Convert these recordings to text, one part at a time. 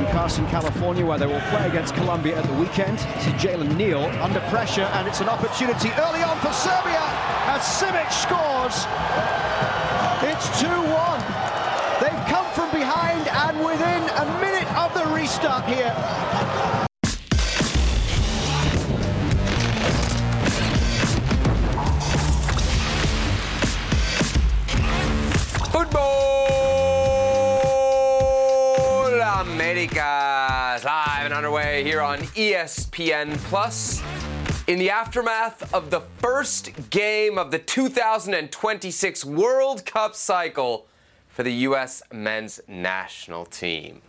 Carson, California, where they will play against Colombia at the weekend. This is Jalen Neal under pressure, and it's an opportunity early on for Serbia as Simic scores. It's 2-1. They've come from behind and within a minute of the restart here. Football Americas, live and underway here on ESPN Plus. In the aftermath of the first game of the 2026 World Cup cycle for the U.S. men's national team.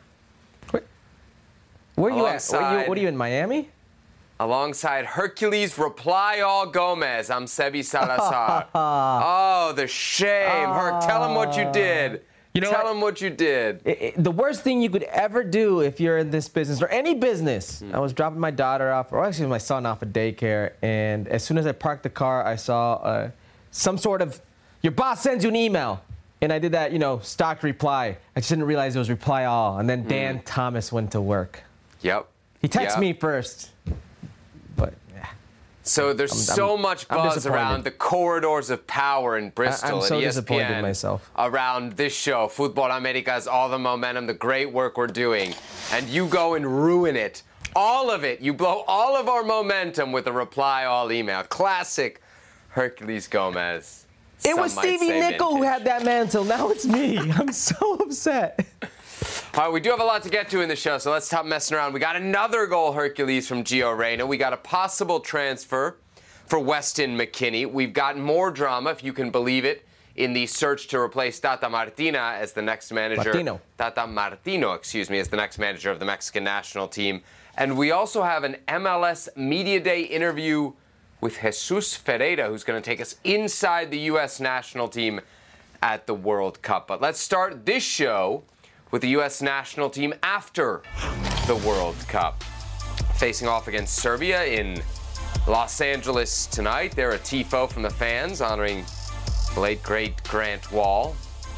Where are you at? What are you in Miami? Alongside Hercules Reply All Gomez, I'm Sebi Salazar. Oh, the shame. Herc, tell him what you did. Tell him what you did. The worst thing you could ever do if you're in this business, or any business. I was dropping my daughter off, or actually my son off at daycare, and as soon as I parked the car, I saw some sort of, your boss sends you an email. And I did that, stock reply. I just didn't realize it was reply all. And then Dan Thomas went to work. Yep. He texted me first. But, yeah. So there's so much buzz around the corridors of power in Bristol. I'm so at ESPN, disappointed in myself. Around this show, Football Americas, all the momentum, the great work we're doing. And you go and ruin it. All of it. You blow all of our momentum with a reply all email. Classic Hercules Gomez. It was Stevie Nicol who had that mantle. Now it's me. I'm so upset. All right, we do have a lot to get to in the show, so let's stop messing around. We got another goal, Hercules, from Gio Reyna. We got a possible transfer for Weston McKennie. We've got more drama, if you can believe it, in the search to replace Tata Martino as the next manager. Tata Martino, as the next manager of the Mexican national team. And we also have an MLS Media Day interview with Jesus Ferreira, who's going to take us inside the U.S. national team at the World Cup. But let's start this show with the U.S. national team after the World Cup. Facing off against Serbia in Los Angeles tonight. They're a tifo from the fans honoring the late, great Grant Wall.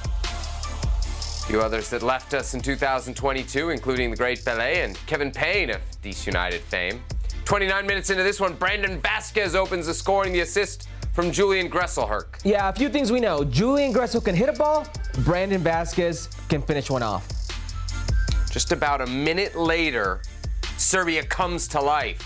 A few others that left us in 2022, including the great Pelé and Kevin Payne of DC United fame. 29 minutes into this one, Brandon Vasquez opens the scoring, the assist from Julian Gressel, Herc. Yeah, a few things we know. Julian Gressel can hit a ball. Brandon Vasquez can finish one off. Just about a minute later, Serbia comes to life.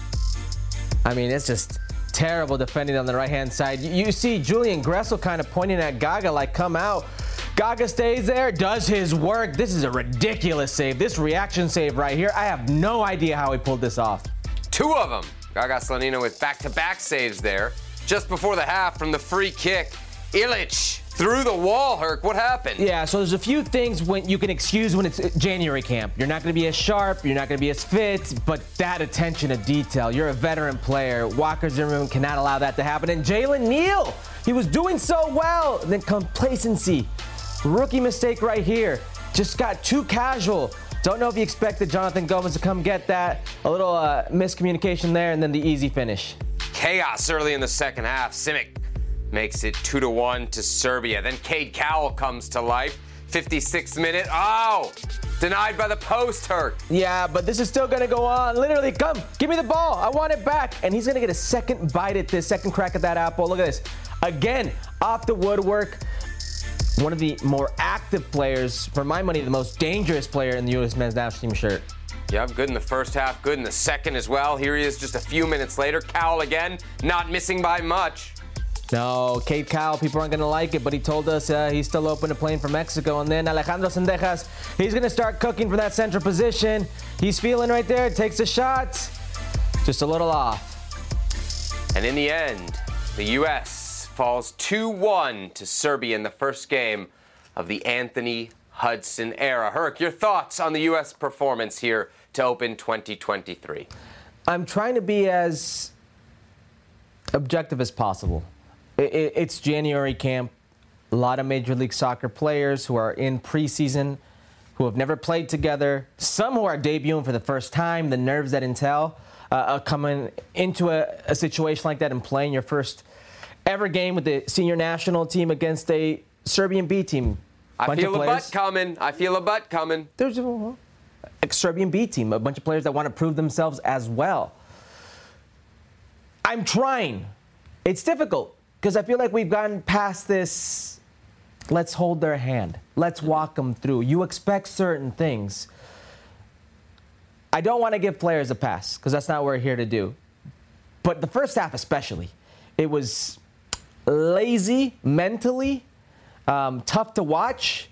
I mean, it's just terrible defending on the right-hand side. You see Julian Gressel kind of pointing at Gaga like, come out. Gaga stays there, does his work. This is a ridiculous save. This reaction save right here, I have no idea how he pulled this off. Two of them. Gaga Slonina with back-to-back saves there. Just before the half from the free kick, Illich through the wall, Herc. What happened? Yeah, so there's a few things when you can excuse when it's January camp. You're not going to be as sharp, you're not going to be as fit, but that attention to detail. You're a veteran player. Walker Zimmerman cannot allow that to happen. And Jalen Neal, he was doing so well. And then complacency. Rookie mistake right here. Just got too casual. Don't know if you expected Jonathan Gomez to come get that. A little miscommunication there, and then the easy finish. Chaos early in the second half. Simic makes it 2-1 to Serbia. Then Cade Cowell comes to life. 56th minute. Oh! Denied by the post, Herc. Yeah, but this is still going to go on. Literally, come, give me the ball. I want it back. And he's going to get a second bite at this, second crack at that apple. Look at this. Again, off the woodwork. One of the more active players, for my money, the most dangerous player in the U.S. men's national team shirt. Yep, good in the first half, good in the second as well. Here he is just a few minutes later. Cowell again, not missing by much. No, Cade Cowell, people aren't going to like it, but he told us he's still open to playing for Mexico. And then Alejandro Sendejas, he's going to start cooking from that central position. He's feeling right there, takes a shot. Just a little off. And in the end, the U.S. falls 2-1 to Serbia in the first game of the Anthony Hudson era. Herc, your thoughts on the U.S. performance here to open 2023? I'm trying to be as objective as possible. It's January camp. A lot of Major League Soccer players who are in preseason, who have never played together. Some who are debuting for the first time. The nerves that entail coming into a situation like that and playing your first ever game with the senior national team against a Serbian B team. I feel a butt coming. There's Serbian B team, a bunch of players that want to prove themselves as well. I'm trying. It's difficult because I feel like we've gotten past this, let's hold their hand. Let's walk them through. You expect certain things. I don't want to give players a pass because that's not what we're here to do. But the first half especially, it was lazy mentally, tough to watch.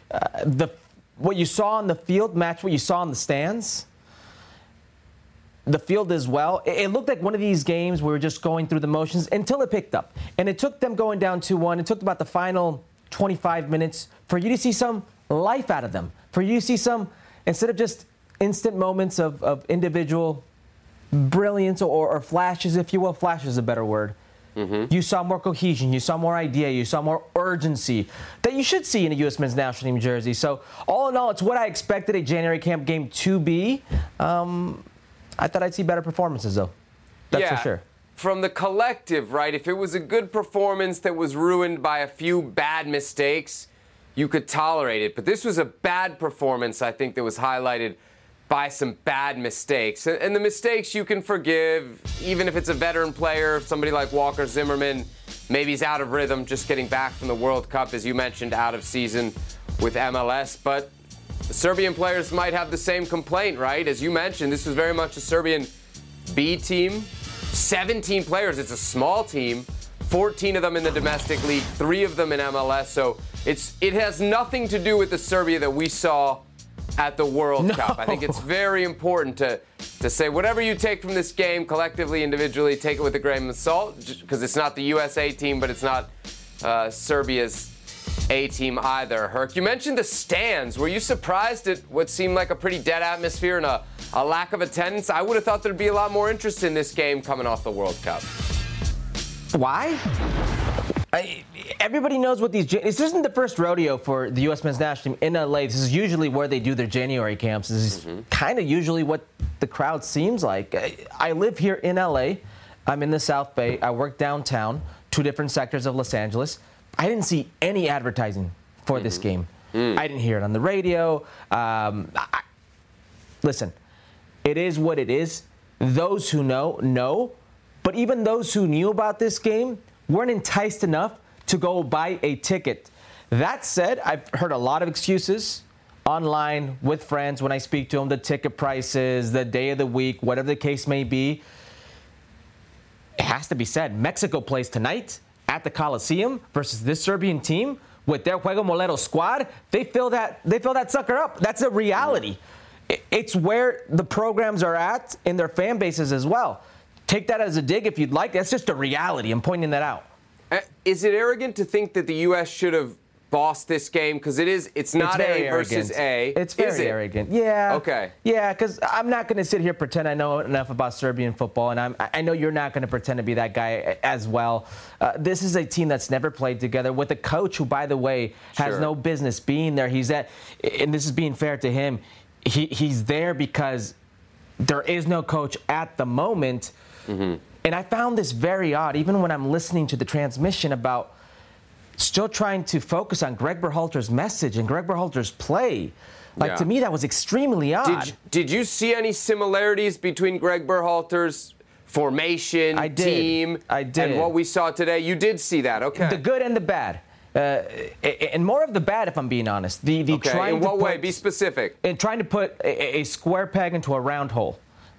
What you saw on the field matched what you saw in the stands. The field as well. It looked like one of these games where we were just going through the motions until it picked up. And it took them going down 2-1. It took about the final 25 minutes for you to see some life out of them. For you to see some, instead of just instant moments of individual brilliance or flashes, if you will. Flash is a better word. Mm-hmm. You saw more cohesion. You saw more idea. You saw more urgency that you should see in a U.S. men's national team jersey. So all in all, it's what I expected a January camp game to be. I thought I'd see better performances, though. That's for sure. From the collective, right? If it was a good performance that was ruined by a few bad mistakes, you could tolerate it. But this was a bad performance, I think, that was highlighted by some bad mistakes. And the mistakes you can forgive, even if it's a veteran player, somebody like Walker Zimmerman, maybe he's out of rhythm, just getting back from the World Cup, as you mentioned, out of season with MLS. But the Serbian players might have the same complaint, right? As you mentioned, this was very much a Serbian B team. 17 players, it's a small team. 14 of them in the domestic league, 3 of them in MLS. So it has nothing to do with the Serbia that we saw at the World Cup. I think it's very important to say whatever you take from this game, collectively, individually, take it with a grain of salt, because it's not the USA team, but it's not Serbia's A team either. Herc, you mentioned the stands. Were you surprised at what seemed like a pretty dead atmosphere and a lack of attendance? I would have thought there'd be a lot more interest in this game coming off the World Cup. Why? Everybody knows what this isn't the first rodeo for the U.S. men's national team in L.A. This is usually where they do their January camps. This is kind of usually what the crowd seems like. I live here in L.A. I'm in the South Bay. I work downtown, 2 different sectors of Los Angeles. I didn't see any advertising for this game. I didn't hear it on the radio. Listen, it is what it is. Those who know. But even those who knew about this game weren't enticed enough to go buy a ticket. That said, I've heard a lot of excuses online with friends when I speak to them, the ticket prices, the day of the week, whatever the case may be. It has to be said, Mexico plays tonight at the Coliseum versus this Serbian team with their Juego Molero squad. They fill that sucker up. That's a reality. It's where the programs are at in their fan bases as well. Take that as a dig if you'd like. That's just a reality. I'm pointing that out. Is it arrogant to think that the U.S. should have bossed this game? Because it's not A versus A. It's very arrogant. Yeah. Okay. Yeah, because I'm not going to sit here and pretend I know enough about Serbian football, and I know you're not going to pretend to be that guy as well. This is a team that's never played together with a coach who, by the way, has no business being there. And this is being fair to him, he's there because there is no coach at the moment. Mm-hmm. And I found this very odd, even when I'm listening to the transmission about still trying to focus on Greg Berhalter's message and Greg Berhalter's play. To me, that was extremely odd. Did you see any similarities between Greg Berhalter's formation, team, and what we saw today? You did see that, okay. The good and the bad. And more of the bad, if I'm being honest. In what way? Be specific. In trying to put a square peg into a round hole.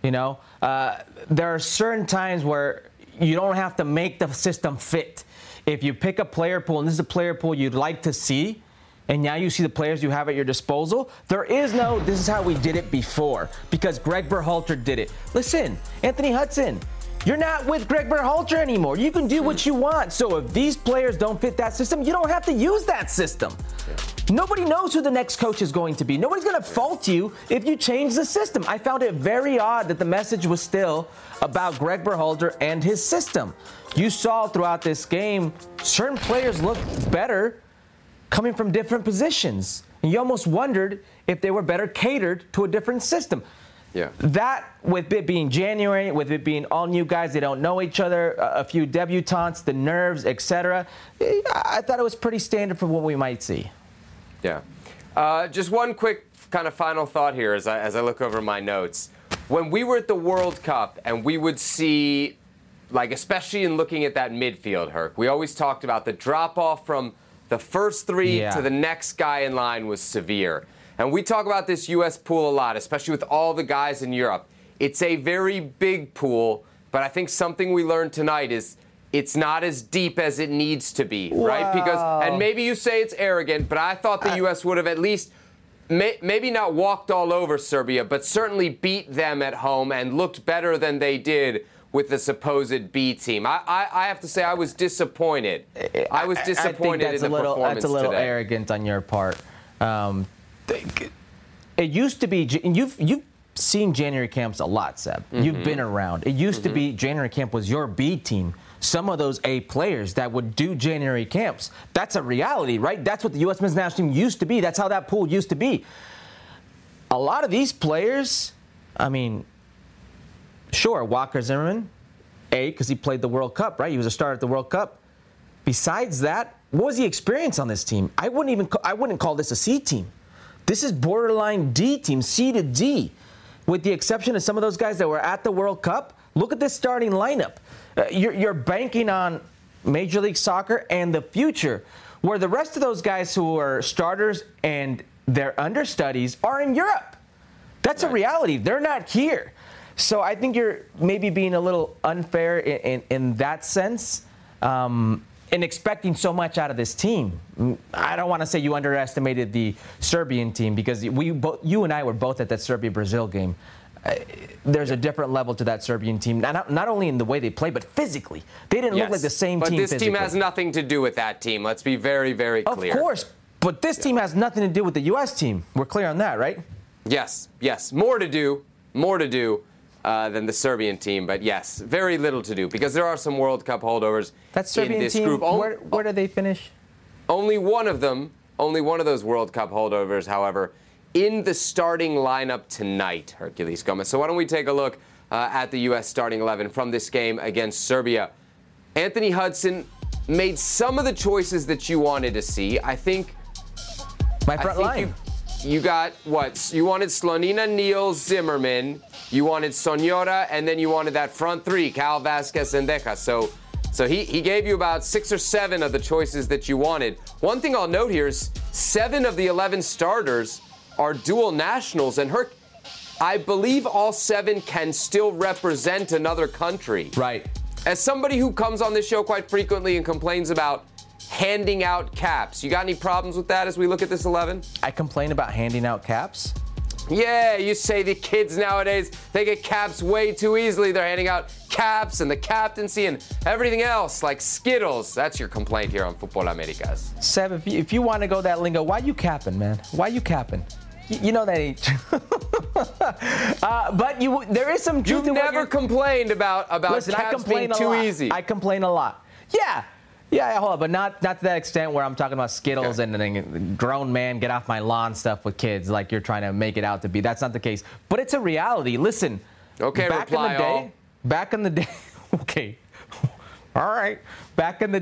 There are certain times where you don't have to make the system fit. If you pick a player pool, and this is a player pool you'd like to see, and now you see the players you have at your disposal, there is no, this is how we did it before, because Greg Berhalter did it. Listen, Anthony Hudson, you're not with Greg Berhalter anymore. You can do what you want. So if these players don't fit that system, you don't have to use that system. Nobody knows who the next coach is going to be. Nobody's going to fault you if you change the system. I found it very odd that the message was still about Greg Berhalter and his system. You saw throughout this game, certain players looked better coming from different positions. And you almost wondered if they were better catered to a different system. Yeah. That, with it being January, with it being all new guys, they don't know each other, a few debutantes, the nerves, etc. I thought it was pretty standard for what we might see. Yeah. Just one quick kind of final thought here as I look over my notes. When we were at the World Cup and we would see, like, especially in looking at that midfield, Herc, we always talked about the drop-off from the first three to the next guy in line was severe. And we talk about this U.S. pool a lot, especially with all the guys in Europe. It's a very big pool, but I think something we learned tonight is it's not as deep as it needs to be, right? Because, and maybe you say it's arrogant, but I thought the U.S. would have at least maybe not walked all over Serbia, but certainly beat them at home and looked better than they did with the supposed B team. I have to say I was disappointed. I was disappointed in the performance today. That's a little arrogant on your part. It used to be, and you've seen January camps a lot, Seb. You've been around. It used to be January camp was your B team. Some of those A players that would do January camps. That's a reality, right? That's what the U.S. men's national team used to be. That's how that pool used to be. A lot of these players, I mean, sure, Walker Zimmerman, A, because he played the World Cup, right? He was a starter at the World Cup. Besides that, what was the experience on this team? I wouldn't call this a C team. This is borderline D team, C to D. With the exception of some of those guys that were at the World Cup, look at this starting lineup. You're banking on Major League Soccer and the future, where the rest of those guys who are starters and their understudies are in Europe. That's a reality. They're not here. So I think you're maybe being a little unfair in that sense, in expecting so much out of this team. I don't want to say you underestimated the Serbian team because you and I were both at that Serbia-Brazil game. There's a different level to that Serbian team, not only in the way they play, but physically. They didn't look like the same team physically. But this team has nothing to do with that team. Let's be very, very clear. Of course, but this team has nothing to do with the U.S. team. We're clear on that, right? Yes. More to do than the Serbian team, but yes, very little to do because there are some World Cup holdovers in this group. Where did they finish? Only one of those World Cup holdovers, however, in the starting lineup tonight, Herculez Gomez. So why don't we take a look at the U.S. starting 11 from this game against Serbia. Anthony Hudson made some of the choices that you wanted to see. I think my front line. You got what? You wanted Slonina, Neal, Zimmerman. You wanted Sonora, and then you wanted that front three, Cal, Vasquez, and Deja. So he gave you about 6 or 7 of the choices that you wanted. One thing I'll note here is 7 of the 11 starters are dual nationals, and I believe all 7 can still represent another country. Right. As somebody who comes on this show quite frequently and complains about handing out caps, you got any problems with that as we look at this 11? I complain about handing out caps? Yeah, you say the kids nowadays, they get caps way too easily. They're handing out caps and the captaincy and everything else, like Skittles. That's your complaint here on Futbol Americas. Seb, if you want to go that lingo, why you capping, man? Why you capping? You know that ain't true. But there is some truth. You've never complained about Listen, caps being too easy. I complain a lot. Yeah, hold on, but not to that extent where I'm talking about Skittles and then grown man get off my lawn stuff with kids like you're trying to make it out to be. That's not the case. But it's a reality. Listen. Okay, back in the day. Okay. All right. Back in the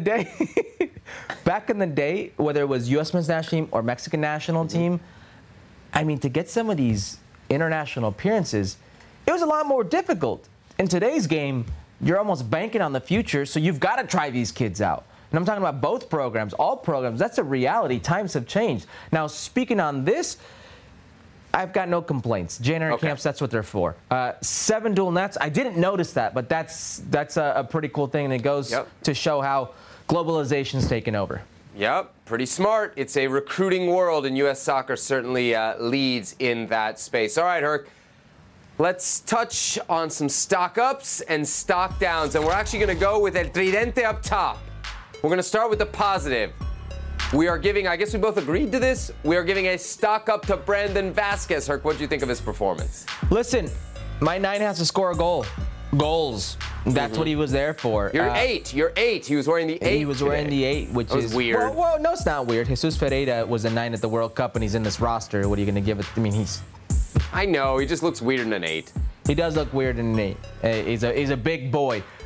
day, whether it was U.S. men's national team or Mexican national team, I mean, to get some of these international appearances, it was a lot more difficult. In today's game, you're almost banking on the future, so you've got to try these kids out. And I'm talking about both programs, all programs. That's a reality. Times have changed. Now, speaking on this, I've got no complaints. January camps, that's what they're for. 7 dual nets. I didn't notice that, but that's a pretty cool thing, and it goes to show how globalization's taken over. Yep, pretty smart. It's a recruiting world, and U.S. soccer certainly leads in that space. All right, Herc. Let's touch on some stock ups and stock downs, and we're actually going to go with El Tridente up top. We're going to start with the positive. We are giving, I guess we both agreed to this, we are giving a stock up to Brandon Vasquez. Herc, what do you think of his performance? Listen, my 9 has to score a goal. Goals. That's what he was there for. You're 8. You're 8. He was wearing the 8. He was wearing the 8, which is weird. Well, no, it's not weird. Jesus Ferreira was a 9 at the World Cup, and he's in this roster. What are you going to give it? I mean, I know. He just looks weird in an 8. He does look weird in an 8. He's a big boy.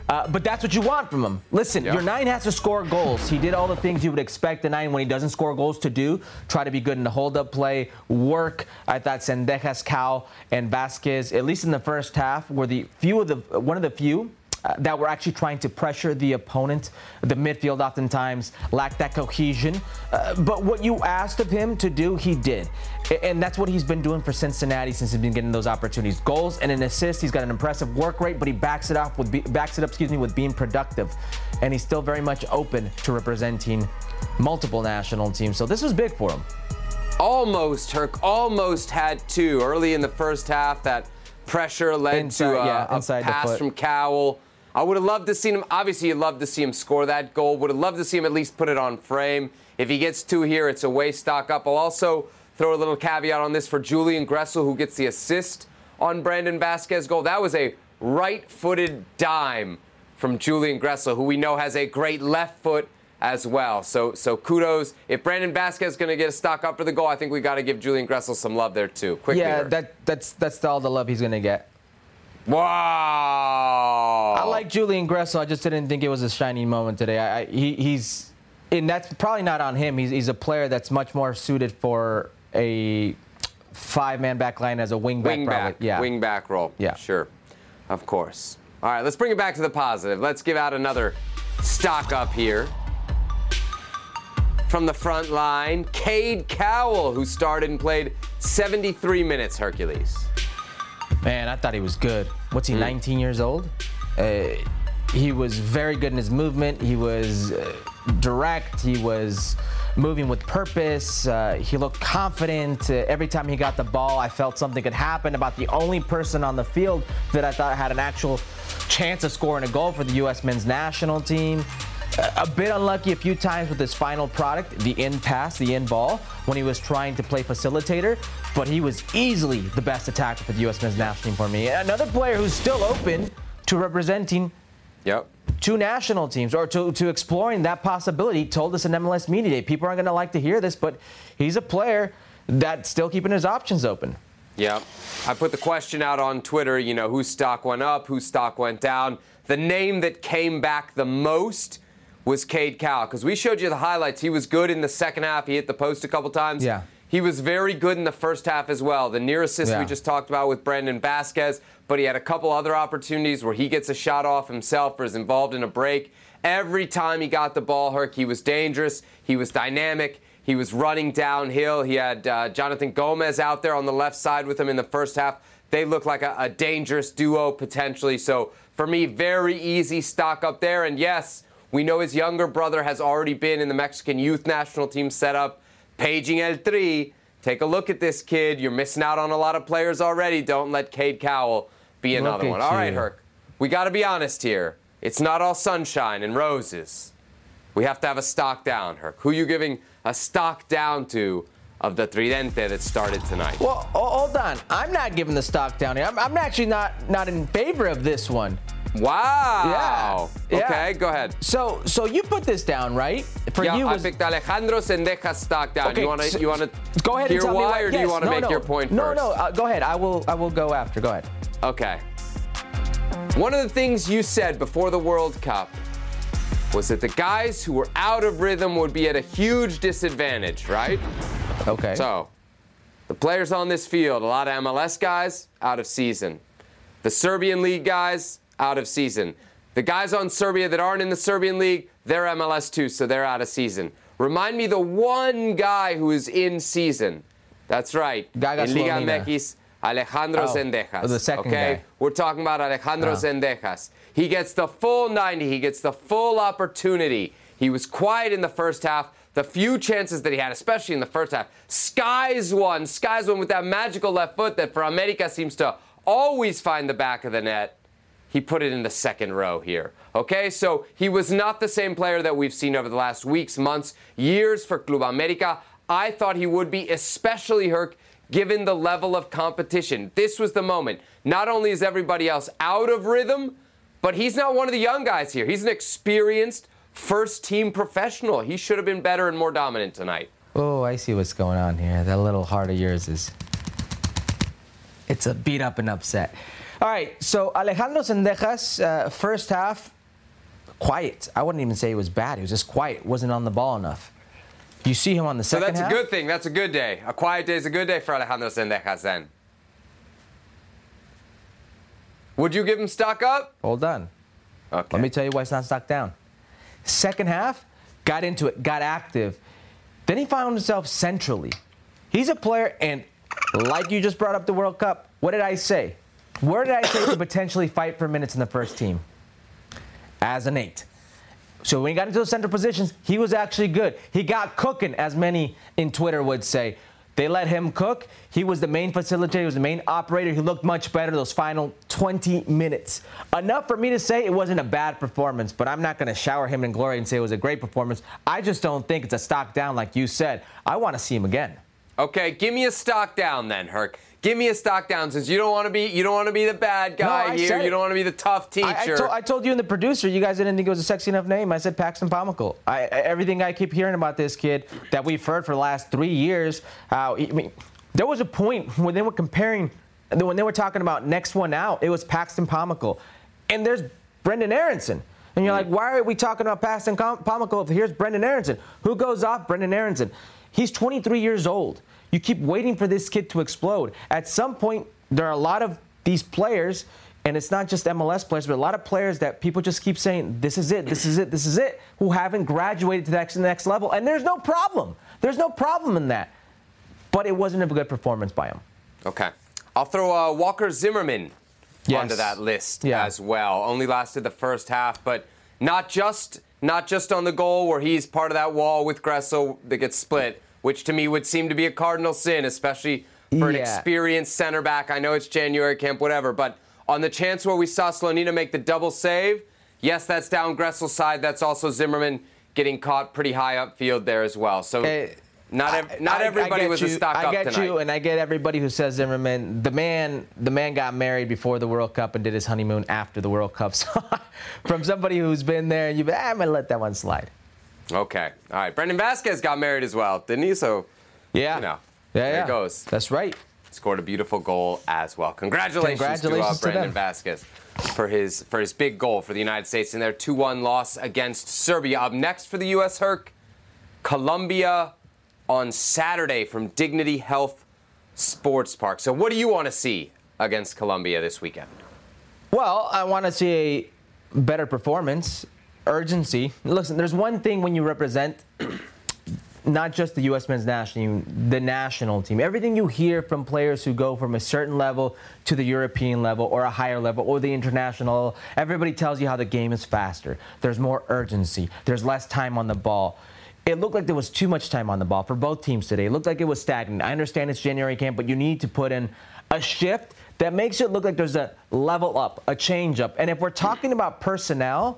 But that's what you want from him. Listen, Yeah. your 9 has to score goals. He did all the things you would expect a 9 when he doesn't score goals to do. Try to be good in the hold-up play, work. I thought Zendejas, Cal, and Vasquez, at least in the first half, were one of the few that were actually trying to pressure the opponent. The midfield oftentimes lacked that cohesion. But what you asked of him to do, he did. And that's what he's been doing for Cincinnati since he's been getting those opportunities. Goals and an assist. He's got an impressive work rate, but he backs it up with being productive. And he's still very much open to representing multiple national teams. So this was big for him. Almost, Herc, almost had 2 early in the first half. That pressure led to a pass from Cowell. I would have loved to see him. Obviously, you'd love to see him score that goal. Would have loved to see him at least put it on frame. If he gets 2 here, it's a way stock up. I'll also throw a little caveat on this for Julian Gressel, who gets the assist on Brandon Vasquez's goal. That was a right-footed dime from Julian Gressel, who we know has a great left foot as well. So kudos. If Brandon Vasquez is going to get a stock up for the goal, I think we got to give Julian Gressel some love there too. Quickly, that's all the love he's going to get. Wow. I like Julian Gressel. I just didn't think it was a shining moment today. He's and that's probably not on him. He's a player that's much more suited for a 5-man back line as a wing back role. Yeah. Sure. Of course. All right, let's bring it back to the positive. Let's give out another stock up here. From the front line, Cade Cowell, who started and played 73 minutes, Hercules. Man, I thought he was good. What's he, 19 years old? He was very good in his movement. He was direct. He was moving with purpose. He looked confident. Every time he got the ball, I felt something could happen. About the only person on the field that I thought had an actual chance of scoring a goal for the U.S. men's national team. A bit unlucky a few times with his final product, the in pass, the in ball, when he was trying to play facilitator, but he was easily the best attacker for the U.S. men's national team for me. Another player who's still open to representing 2 national teams or to exploring that possibility, told us in MLS Media Day. People aren't going to like to hear this, but he's a player that's still keeping his options open. Yeah. I put the question out on Twitter, whose stock went up, whose stock went down. The name that came back the most was Cade Cowell, because we showed you the highlights. He was good in the second half. He hit the post a couple times. Yeah. He was very good in the first half as well. The near assist we just talked about with Brandon Vasquez, but he had a couple other opportunities where he gets a shot off himself or is involved in a break. Every time he got the ball, Herc, he was dangerous. He was dynamic. He was running downhill. He had Jonathan Gomez out there on the left side with him in the first half. They look like a dangerous duo potentially. So for me, very easy stock up there. And yes, we know his younger brother has already been in the Mexican youth national team setup, paging El Tri. Take a look at this kid. You're missing out on a lot of players already. Don't let Cade Cowell be another one. All right, Herc. We got to be honest here. It's not all sunshine and roses. We have to have a stock down, Herc. Who are you giving a stock down to of the Tridente that started tonight? Well, hold on. I'm not giving the stock down here. I'm actually not in favor of this one. Wow. Yeah. Okay, go ahead. So you put this down, right? For you, I picked Alejandro Zendejas stock down. Okay, you want to go ahead hear and tell why, me or do you want to make your point first? No. Go ahead. I will go after. Go ahead. Okay. One of the things you said before the World Cup was that the guys who were out of rhythm would be at a huge disadvantage, right? Okay. So, the players on this field, a lot of MLS guys, out of season. The Serbian League guys, out of season. The guys on Serbia that aren't in the Serbian League, they're MLS too, so they're out of season. Remind me the one guy who is in season. That's right. In Liga MX, Alejandro Zendejas. The second guy. We're talking about Alejandro Zendejas. He gets the full 90. He gets the full opportunity. He was quiet in the first half. The few chances that he had, especially in the first half. Skies one with that magical left foot that for America seems to always find the back of the net. He put it in the second row here. Okay, so he was not the same player that we've seen over the last weeks, months, years for Club America. I thought he would be, especially Herc, given the level of competition. This was the moment. Not only is everybody else out of rhythm, but he's not one of the young guys here. He's an experienced first-team professional. He should have been better and more dominant tonight. Oh, I see what's going on here. That little heart of yours it's a beat up and upset. All right, so Alejandro Zendejas, first half, quiet. I wouldn't even say he was bad. He was just quiet. Wasn't on the ball enough. You see him on the second half. So that's a good thing. That's a good day. A quiet day is a good day for Alejandro Zendejas then. Would you give him stock up? Hold on. Okay. Let me tell you why it's not stock down. Second half, got into it, got active. Then he found himself centrally. He's a player, and like you just brought up the World Cup, what did I say? Where did I say to potentially fight for minutes in the first team? As an 8. So when he got into those central positions, he was actually good. He got cooking, as many in Twitter would say. They let him cook. He was the main facilitator. He was the main operator. He looked much better those final 20 minutes. Enough for me to say it wasn't a bad performance, but I'm not going to shower him in glory and say it was a great performance. I just don't think it's a stock down like you said. I want to see him again. Okay, give me a stock down then, Herc. Give me a stock down since you don't want to be the bad guy here. You don't want to be the tough teacher. I told you and the producer, you guys didn't think it was a sexy enough name. I said Paxton Pomykal. Everything I keep hearing about this kid that we've heard for the last 3 years, there was a point when they were comparing, when they were talking about next one out, it was Paxton Pomykal. And there's Brendan Aronson. And you're like, why are we talking about Paxton Pomykal if here's Brendan Aronson? Who goes off Brendan Aronson? He's 23 years old. You keep waiting for this kid to explode. At some point, there are a lot of these players, and it's not just MLS players, but a lot of players that people just keep saying, this is it, this is it, this is it, who haven't graduated to the next level. And there's no problem. There's no problem in that. But it wasn't a good performance by him. Okay. I'll throw Walker Zimmerman onto that list as well. Only lasted the first half, but not just on the goal where he's part of that wall with Gressel that gets split, which to me would seem to be a cardinal sin, especially for an experienced center back. I know it's January camp, whatever, but on the chance where we saw Slonina make the double save, yes, that's down Gressel's side. That's also Zimmerman getting caught pretty high upfield there as well. So not everybody was a stock up tonight. I get you, and I get everybody who says Zimmerman. The man got married before the World Cup and did his honeymoon after the World Cup. So from somebody who's been there, I'm going to let that one slide. Okay. All right. Brendan Vasquez got married as well, didn't he? So, there it goes. That's right. Scored a beautiful goal as well. Congratulations to Brendan Vasquez for his big goal for the United States in their 2-1 loss against Serbia. Up next for the U.S. Herc, Colombia on Saturday from Dignity Health Sports Park. So what do you want to see against Colombia this weekend? Well, I want to see a better performance. Urgency. Listen, there's one thing when you represent not just the U.S. men's national team, the national team. Everything you hear from players who go from a certain level to the European level or a higher level or the international level, everybody tells you how the game is faster. There's more urgency. There's less time on the ball. It looked like there was too much time on the ball for both teams today. It looked like it was stagnant. I understand it's January camp, but you need to put in a shift that makes it look like there's a level up, a change up. And if we're talking about personnel,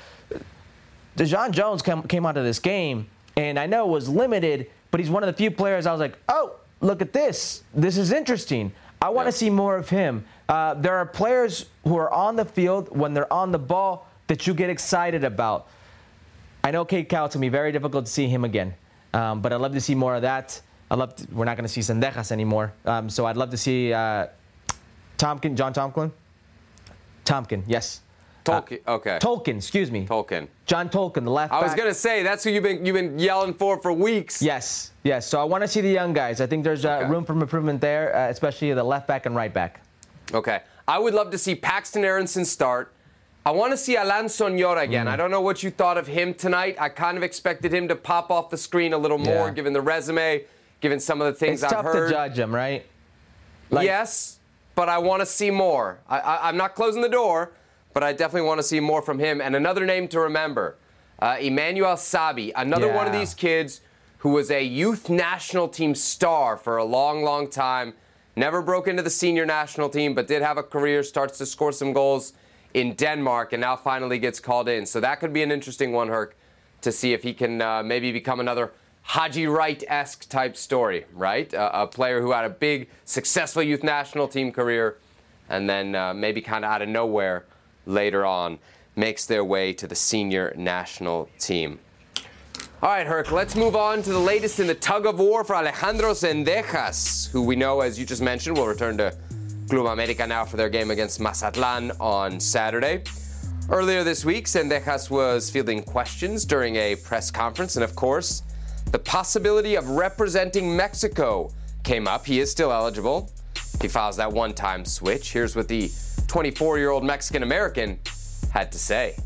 DeJon Jones came onto this game, and I know it was limited, but he's one of the few players I was like, oh, look at this. This is interesting. I want to see more of him. There are players who are on the field when they're on the ball that you get excited about. I know Cade Cowell, to me, very difficult to see him again, but I'd love to see more of that. We're not going to see Zendejas anymore, so I'd love to see John Tomkin. Tomkin, yes. Tolkin, excuse me. Tolkin. John Tolkin, the left back. I was going to say, that's who you've been yelling for weeks. Yes. So I want to see the young guys. I think there's room for improvement there, especially the left back and right back. Okay. I would love to see Paxton Aronson start. I want to see Alan Sonora again. I don't know what you thought of him tonight. I kind of expected him to pop off the screen a little more, given the resume, given some of the things I've heard. It's tough to judge him, right? Yes, but I want to see more. I'm not closing the door, but I definitely want to see more from him. And another name to remember, Emmanuel Sabi, another one of these kids who was a youth national team star for a long, long time. Never broke into the senior national team, but did have a career, starts to score some goals in Denmark, and now finally gets called in. So that could be an interesting one, Herc, to see if he can maybe become another Haji Wright-esque type story, right? A player who had a big, successful youth national team career, and then maybe kind of out of nowhere later on makes their way to the senior national team. All right, Herc, let's move on to the latest in the tug-of-war for Alejandro Zendejas, who we know, as you just mentioned, will return to Club America now for their game against Mazatlan on Saturday. Earlier this week, Zendejas was fielding questions during a press conference, and of course, the possibility of representing Mexico came up. He is still eligible. He files that one-time switch. Here's what the 24-year-old Mexican-American had to say.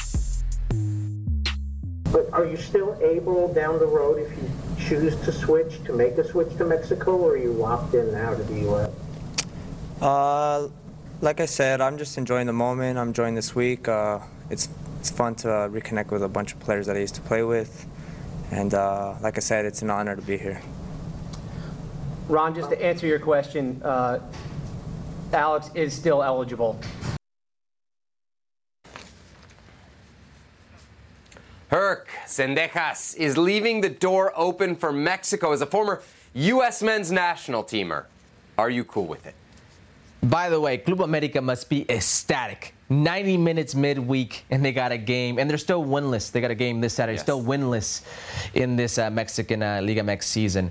But are you still able down the road, if you choose to switch, to make a switch to Mexico, or are you locked in now to the U.S.? Like I said, I'm just enjoying the moment. I'm enjoying this week. It's fun to reconnect with a bunch of players that I used to play with. And like I said, it's an honor to be here. Ron, just to answer your question, Alex is still eligible. Herc, Zendejas is leaving the door open for Mexico as a former U.S. men's national teamer. Are you cool with it? By the way, Club America must be ecstatic. 90 minutes midweek, and they got a game, and they're still winless. They got a game this Saturday, still winless in this Mexican Liga MX season.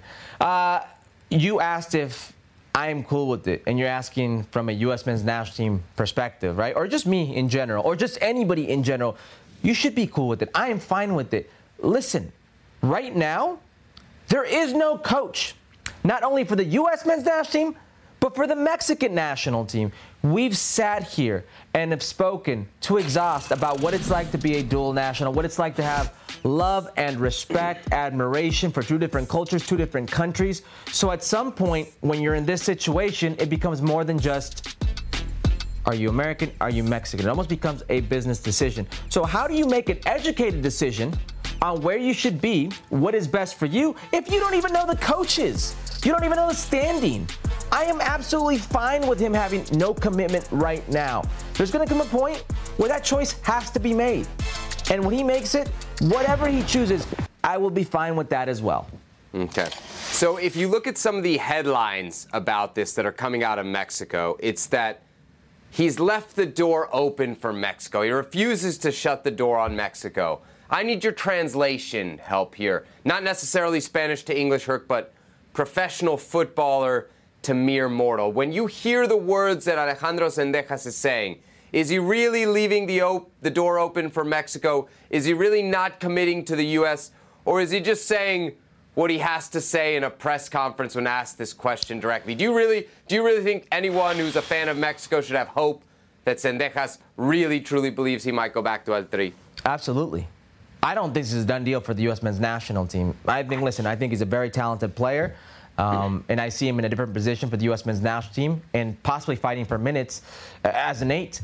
You asked if I am cool with it, and you're asking from a U.S. men's national team perspective, right? Or just me in general, or just anybody in general. You should be cool with it. I am fine with it. Listen, right now, there is no coach, not only for the U.S. men's national team, but for the Mexican national team. We've sat here and have spoken to exhaust about what it's like to be a dual national, what it's like to have love and respect, admiration for two different cultures, two different countries. So at some point, when you're in this situation, it becomes more than just, are you American? Are you Mexican? It almost becomes a business decision. So how do you make an educated decision on where you should be, what is best for you, if you don't even know the coaches? You don't even know the standing. I am absolutely fine with him having no commitment right now. There's going to come a point where that choice has to be made. And when he makes it, whatever he chooses, I will be fine with that as well. Okay. So if you look at some of the headlines about this that are coming out of Mexico, it's that he's left the door open for Mexico. He refuses to shut the door on Mexico. I need your translation help here. Not necessarily Spanish to English, Herc, but professional footballer to mere mortal. When you hear the words that Alejandro Zendejas is saying, is he really leaving the door open for Mexico? Is he really not committing to the U.S.? Or is he just saying what he has to say in a press conference when asked this question directly? Do you really think anyone who's a fan of Mexico should have hope that Zendejas really, truly believes he might go back to El Tri? Absolutely. I don't think this is a done deal for the U.S. men's national team. I think he's a very talented player, and I see him in a different position for the U.S. men's national team and possibly fighting for minutes as an 8.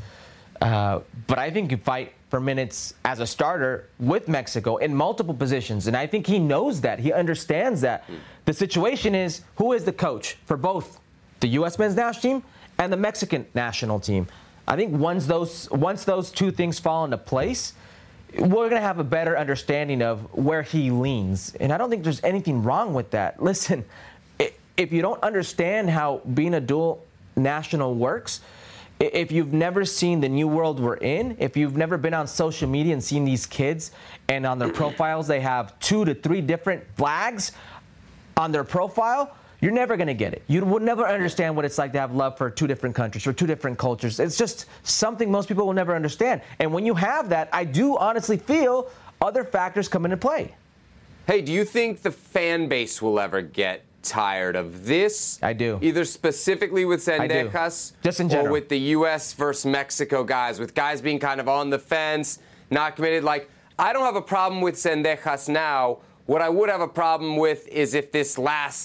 But I think you fight for minutes as a starter with Mexico in multiple positions, and I think he knows that. He understands that. The situation is, who is the coach for both the U.S. men's national team and the Mexican national team? I think once those two things fall into place, we're going to have a better understanding of where he leans. And I don't think there's anything wrong with that. Listen, if you don't understand how being a dual national works, if you've never seen the new world we're in, if you've never been on social media and seen these kids and on their profiles they have 2 to 3 different flags on their profile, you're never going to get it. You would never understand what it's like to have love for 2 different countries, for 2 different cultures. It's just something most people will never understand. And when you have that, I do honestly feel other factors come into play. Hey, do you think the fan base will ever get tired of this? I do. Either specifically with Zendejas just in general, or with the U.S. versus Mexico guys, with guys being kind of on the fence, not committed. Like, I don't have a problem with Zendejas now. What I would have a problem with is if this lasts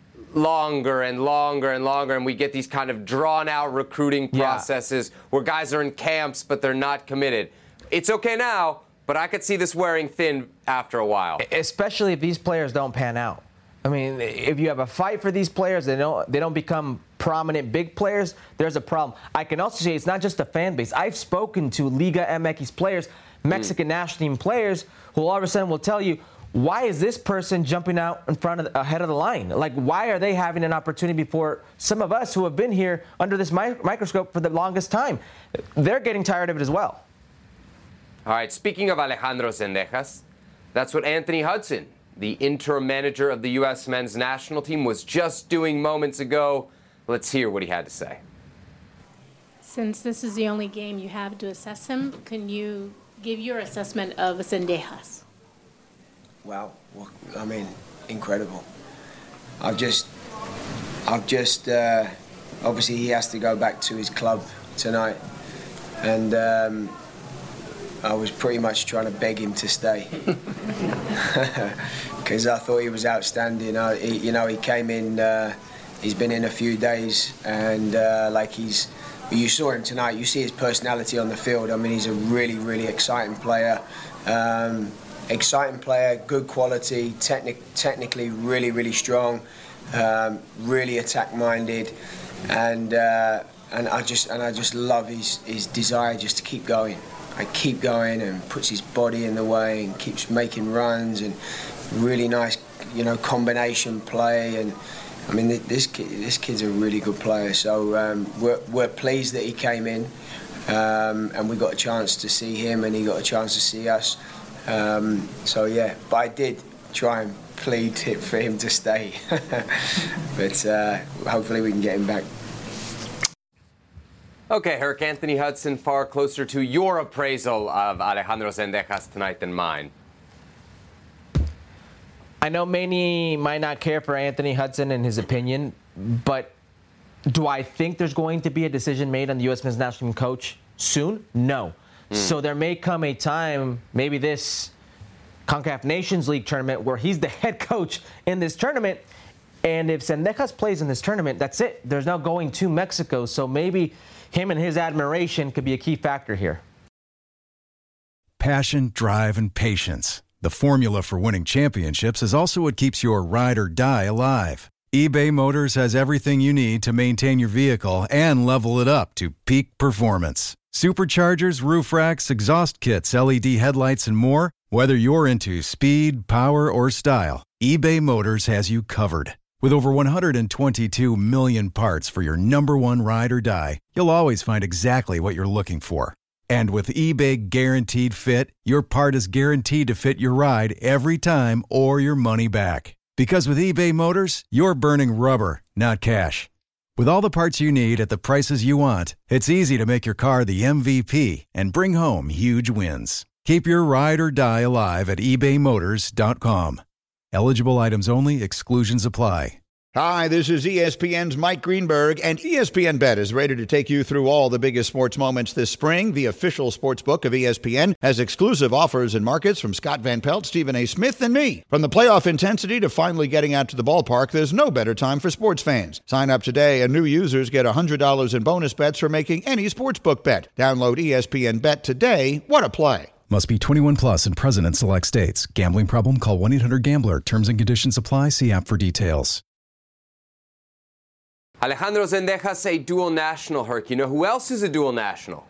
longer and longer and longer, and we get these kind of drawn-out recruiting processes where guys are in camps but they're not committed. It's okay now, but I could see this wearing thin after a while. Especially if these players don't pan out. I mean, if you have a fight for these players, they don't become prominent big players, there's a problem. I can also say it's not just the fan base. I've spoken to Liga MX players, Mexican national team players, who all of a sudden will tell you, why is this person jumping out in front of ahead of the line? Like, why are they having an opportunity before some of us who have been here under this microscope for the longest time? They're getting tired of it as well. All right, speaking of Alejandro Zendejas, that's what Anthony Hudson, the interim manager of the U.S. men's national team, was just doing moments ago. Let's hear what he had to say. Since this is the only game you have to assess him, can you give your assessment of Zendejas? Wow, I mean, incredible. I've just obviously he has to go back to his club tonight, and I was pretty much trying to beg him to stay because I thought he was outstanding. He came in, he's been in a few days, and you saw him tonight. You see his personality on the field. I mean, he's a really, really exciting player. Good quality, technically really, really strong, really attack-minded, and I just love his desire just to keep going. Keep going and puts his body in the way and keeps making runs and really nice, combination play. And I mean, this kid's a really good player. So we're pleased that he came in, and we got a chance to see him, and he got a chance to see us. But I did try and plead for him to stay. But hopefully we can get him back. Okay, Herc, Anthony Hudson, far closer to your appraisal of Alejandro Zendejas tonight than mine. I know many might not care for Anthony Hudson and his opinion, but do I think there's going to be a decision made on the U.S. men's national team coach soon? No. So there may come a time, maybe this CONCACAF Nations League tournament, where he's the head coach in this tournament. And if Zendejas plays in this tournament, that's it. There's no going to Mexico. So maybe him and his admiration could be a key factor here. Passion, drive, and patience. The formula for winning championships is also what keeps your ride or die alive. eBay Motors has everything you need to maintain your vehicle and level it up to peak performance. Superchargers, roof racks, exhaust kits, LED headlights, and more. Whether you're into speed, power, or style, eBay Motors has you covered. With over 122 million parts for your number one ride or die, you'll always find exactly what you're looking for. And with eBay Guaranteed Fit, your part is guaranteed to fit your ride every time or your money back. Because with eBay Motors, you're burning rubber, not cash. With all the parts you need at the prices you want, it's easy to make your car the MVP and bring home huge wins. Keep your ride or die alive at ebaymotors.com. Eligible items only. Exclusions apply. Hi, this is ESPN's Mike Greenberg, and ESPN Bet is ready to take you through all the biggest sports moments this spring. The official sports book of ESPN has exclusive offers and markets from Scott Van Pelt, Stephen A. Smith, and me. From the playoff intensity to finally getting out to the ballpark, there's no better time for sports fans. Sign up today, and new users get $100 in bonus bets for making any sportsbook bet. Download ESPN Bet today. What a play. Must be 21 plus and present in select states. Gambling problem? Call 1-800-GAMBLER. Terms and conditions apply. See app for details. Alejandro Zendejas, a dual national, Herc. You know who else is a dual national?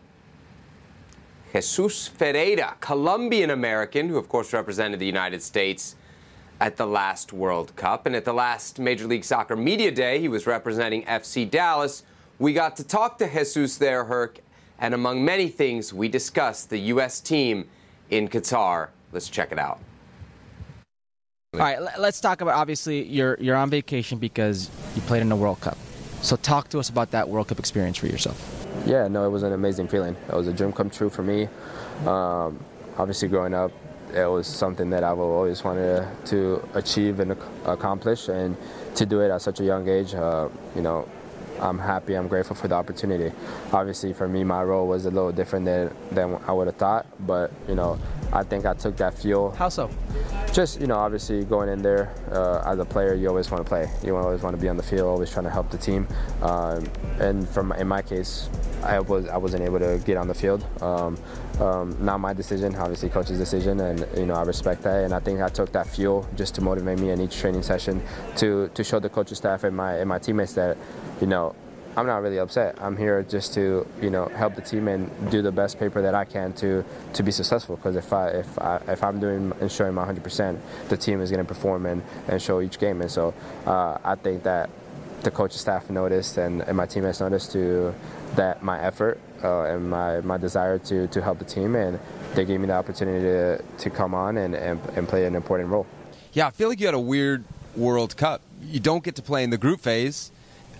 Jesus Ferreira, Colombian-American, who of course represented the United States at the last World Cup. And at the last Major League Soccer Media Day, he was representing FC Dallas. We got to talk to Jesus there, Herc. And among many things, we discussed the U.S. team in Qatar. Let's check it out. All right, let's talk about, obviously, you're on vacation because you played in the World Cup. So talk to us about that World Cup experience for yourself. Yeah, no, it was an amazing feeling. It was a dream come true for me. Obviously, growing up, it was something that I've always wanted to achieve and accomplish, and to do it at such a young age, I'm happy, I'm grateful for the opportunity. Obviously, for me, my role was a little different than I would have thought, but, I think I took that fuel. How so? Just, obviously going in there as a player, you always want to play. You always want to be on the field, always trying to help the team. And in my case, I wasn't able to get on the field. Not my decision, obviously coach's decision, and I respect that. And I think I took that fuel just to motivate me in each training session to show the coaching staff and my teammates that, I'm not really upset. I'm here just to, help the team and do the best paper that I can to be successful. Because if I'm doing and showing my 100%, the team is going to perform and show each game. And so I think that the coaching staff noticed and my teammates noticed that my effort and my desire to help the team, and they gave me the opportunity to come on and play an important role. Yeah, I feel like you had a weird World Cup. You don't get to play in the group phase.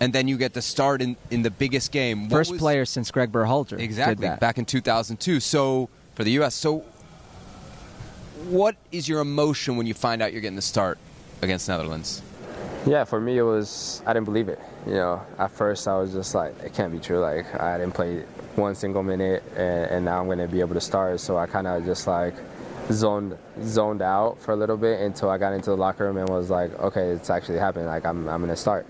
and then you get to start in the biggest game. First player since Greg Berhalter. Exactly, did that. back in 2002. So for the U.S. So what is your emotion when you find out you're getting the start against Netherlands? Yeah, for me, I didn't believe it. At first I was just like, it can't be true. Like, I didn't play one single minute, and now I'm going to be able to start. So I kind of just like zoned out for a little bit until I got into the locker room and was like, okay, it's actually happening. Like, I'm going to start.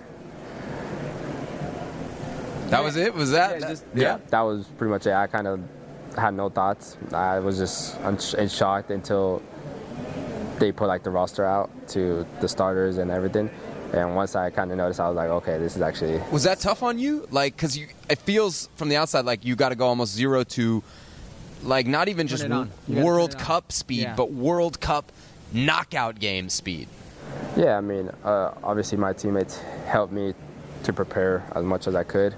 That was it? Was that? Yeah, that was pretty much it. I kind of had no thoughts. I was just in shock until they put like the roster out to the starters and everything. And once I kind of noticed, I was like, okay, this is actually... Was that tough on you? Like, because it feels from the outside like you got to go almost 0 to, like, not even just World Cup speed, but World Cup knockout game speed. Yeah, I mean, obviously my teammates helped me to prepare as much as I could.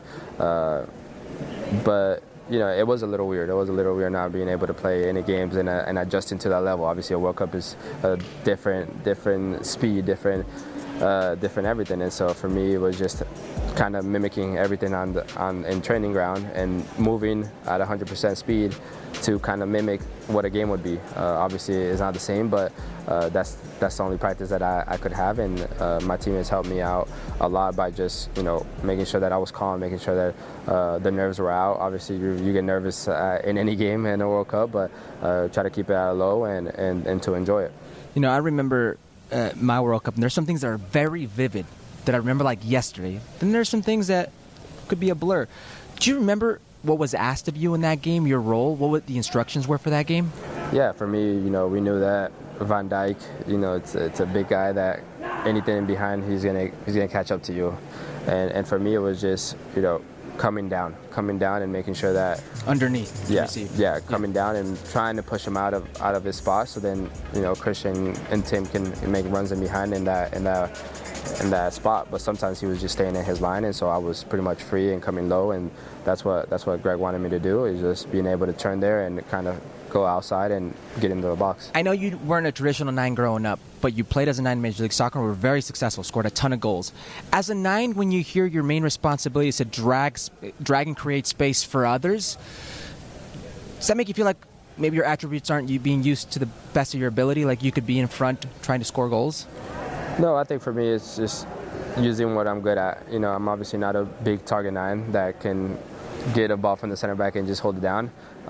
But, it was a little weird. It was a little weird not being able to play any games and adjusting to that level. Obviously, a World Cup is a different speed, different everything, and so for me it was just kind of mimicking everything in training ground and moving at 100% speed to kind of mimic what a game would be. Obviously it's not the same, but that's the only practice that I could have, and my teammates helped me out a lot by just making sure that I was calm, making sure that the nerves were out. Obviously you get nervous in any game in a World Cup, but try to keep it at a low and to enjoy it. I remember my World Cup, and there's some things that are very vivid that I remember like yesterday. Then there's some things that could be a blur. Do you remember what was asked of you in that game, your role, what the instructions were for that game? Yeah, for me, we knew that Van Dijk, it's a big guy that anything behind, he's gonna catch up to you. And for me, it was just, coming down and making sure that underneath. Coming down and trying to push him out of his spot, so then Christian and Tim can make runs in behind in that spot. But sometimes he was just staying in his line, and so I was pretty much free and coming low, and that's what Greg wanted me to do, is just being able to turn there and kind of go outside and get into the box. I know you weren't a traditional 9 growing up, but you played as a 9 in Major League Soccer and were very successful, scored a ton of goals. As a 9, when you hear your main responsibility is to drag and create space for others, does that make you feel like maybe your attributes aren't you being used to the best of your ability, like you could be in front trying to score goals? No, I think for me it's just using what I'm good at. I'm obviously not a big target 9 that can get a ball from the center back and just hold it down.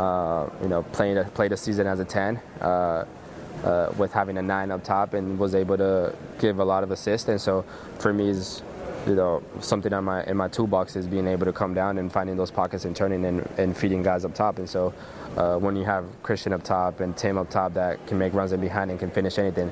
Played a season as a 10 with having a 9 up top, and was able to give a lot of assists. And so for me is something in my toolbox is being able to come down and finding those pockets and turning and feeding guys up top. And so when you have Christian up top and Tim up top that can make runs in behind and can finish anything,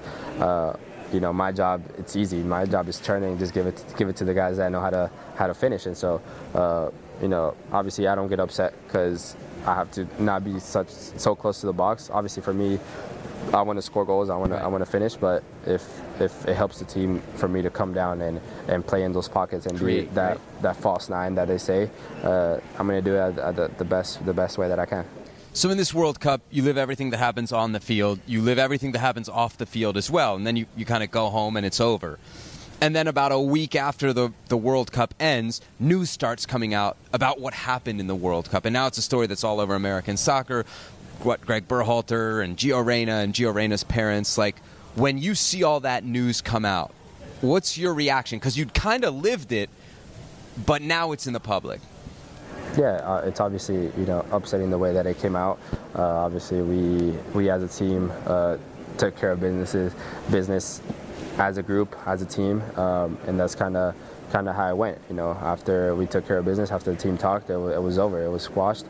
my job, it's easy. My job is turning, just give it to the guys that know how to finish. And so obviously I don't get upset because I have to not be so close to the box. Obviously for me, I want to score goals, I want to finish, but if it helps the team for me to come down and play in those pockets and be that false 9 that they say, I'm going to do it at the best way that I can. So in this World Cup, you live everything that happens on the field, you live everything that happens off the field as well, and then you kind of go home and it's over. And then about a week after the World Cup ends, news starts coming out about what happened in the World Cup. And now it's a story that's all over American soccer. What Greg Berhalter and Gio Reyna and Gio Reyna's parents, like, when you see all that news come out, what's your reaction? Because you'd kind of lived it, but now it's in the public. Yeah, it's obviously upsetting the way that it came out. Obviously, we as a team took care of business as a group, as a team, and that's kind of how it went. After we took care of business, after the team talked, it was over. It was squashed,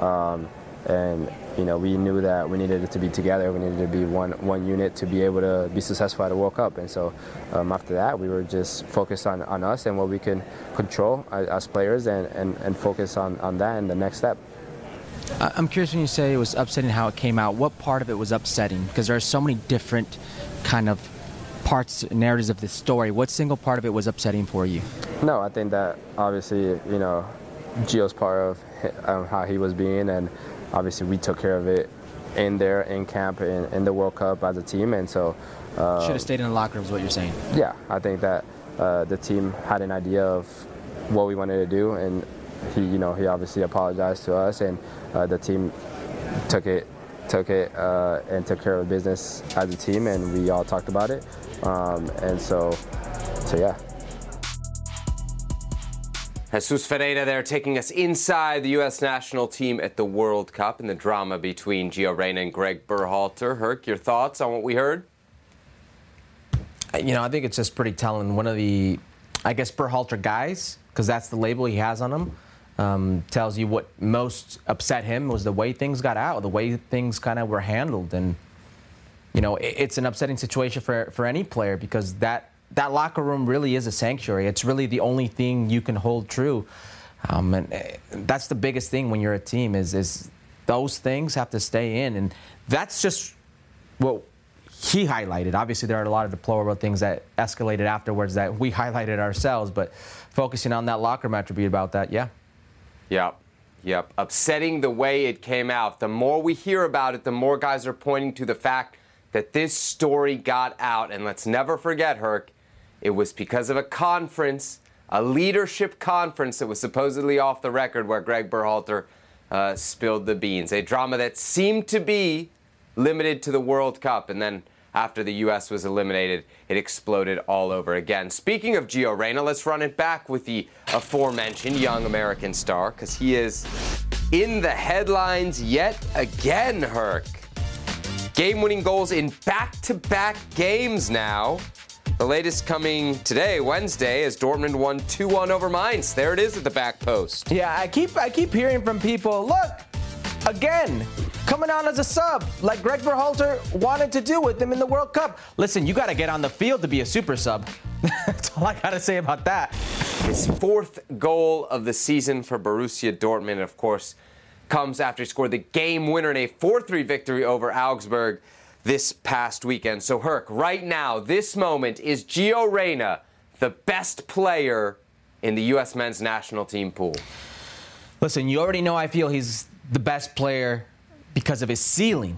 and we knew that we needed to be together. We needed to be one unit to be able to be successful at a World Cup. And so after that, we were just focused on us and what we can control as players, and focus on that and the next step. I'm curious, when you say it was upsetting how it came out, what part of it was upsetting? Because there are so many different kind of parts, narratives of this story. What single part of it was upsetting for you? No, I think that obviously, Gio's part of how he was being, and obviously we took care of it in camp, in the World Cup as a team, and so... should have stayed in the locker room is what you're saying? Yeah, I think that the team had an idea of what we wanted to do, and he obviously apologized to us, and the team took it and took care of business as a team, and we all talked about it, and so yeah. Jesus Ferreira there taking us inside the U.S. national team at the World Cup and the drama between Gio Reyna and Greg Berhalter. Herc, your thoughts on what we heard? I think it's just pretty telling. One of the, Berhalter guys, because that's the label he has on him, tells you what most upset him was the way things got out, the way things kind of were handled. And, it's an upsetting situation for any player because that locker room really is a sanctuary. It's really the only thing you can hold true. And that's the biggest thing when you're a team is those things have to stay in. And that's just what he highlighted. Obviously, there are a lot of deplorable things that escalated afterwards that we highlighted ourselves. But focusing on that locker room attribute about that, yeah. Yep. Upsetting the way it came out. The more we hear about it, the more guys are pointing to the fact that this story got out. And let's never forget, Herc, it was because of a conference, a leadership conference that was supposedly off the record where Greg Berhalter spilled the beans. A drama that seemed to be limited to the World Cup. And then after the U.S. was eliminated, it exploded all over again. Speaking of Gio Reyna, let's run it back with the aforementioned young American star, because he is in the headlines yet again, Herc. Game-winning goals in back-to-back games now. The latest coming today, Wednesday, as Dortmund won 2-1 over Mainz. There it is at the back post. Yeah, I keep hearing from people, look, again, coming on as a sub, like Greg Berhalter wanted to do with him in the World Cup. Listen, you got to get on the field to be a super sub. That's all I got to say about that. His fourth goal of the season for Borussia Dortmund, of course, comes after he scored the game winner in a 4-3 victory over Augsburg this past weekend. So, Herc, right now, this moment, is Gio Reyna the best player in the U.S. men's national team pool? Listen, you already know I feel he's the best player because of his ceiling.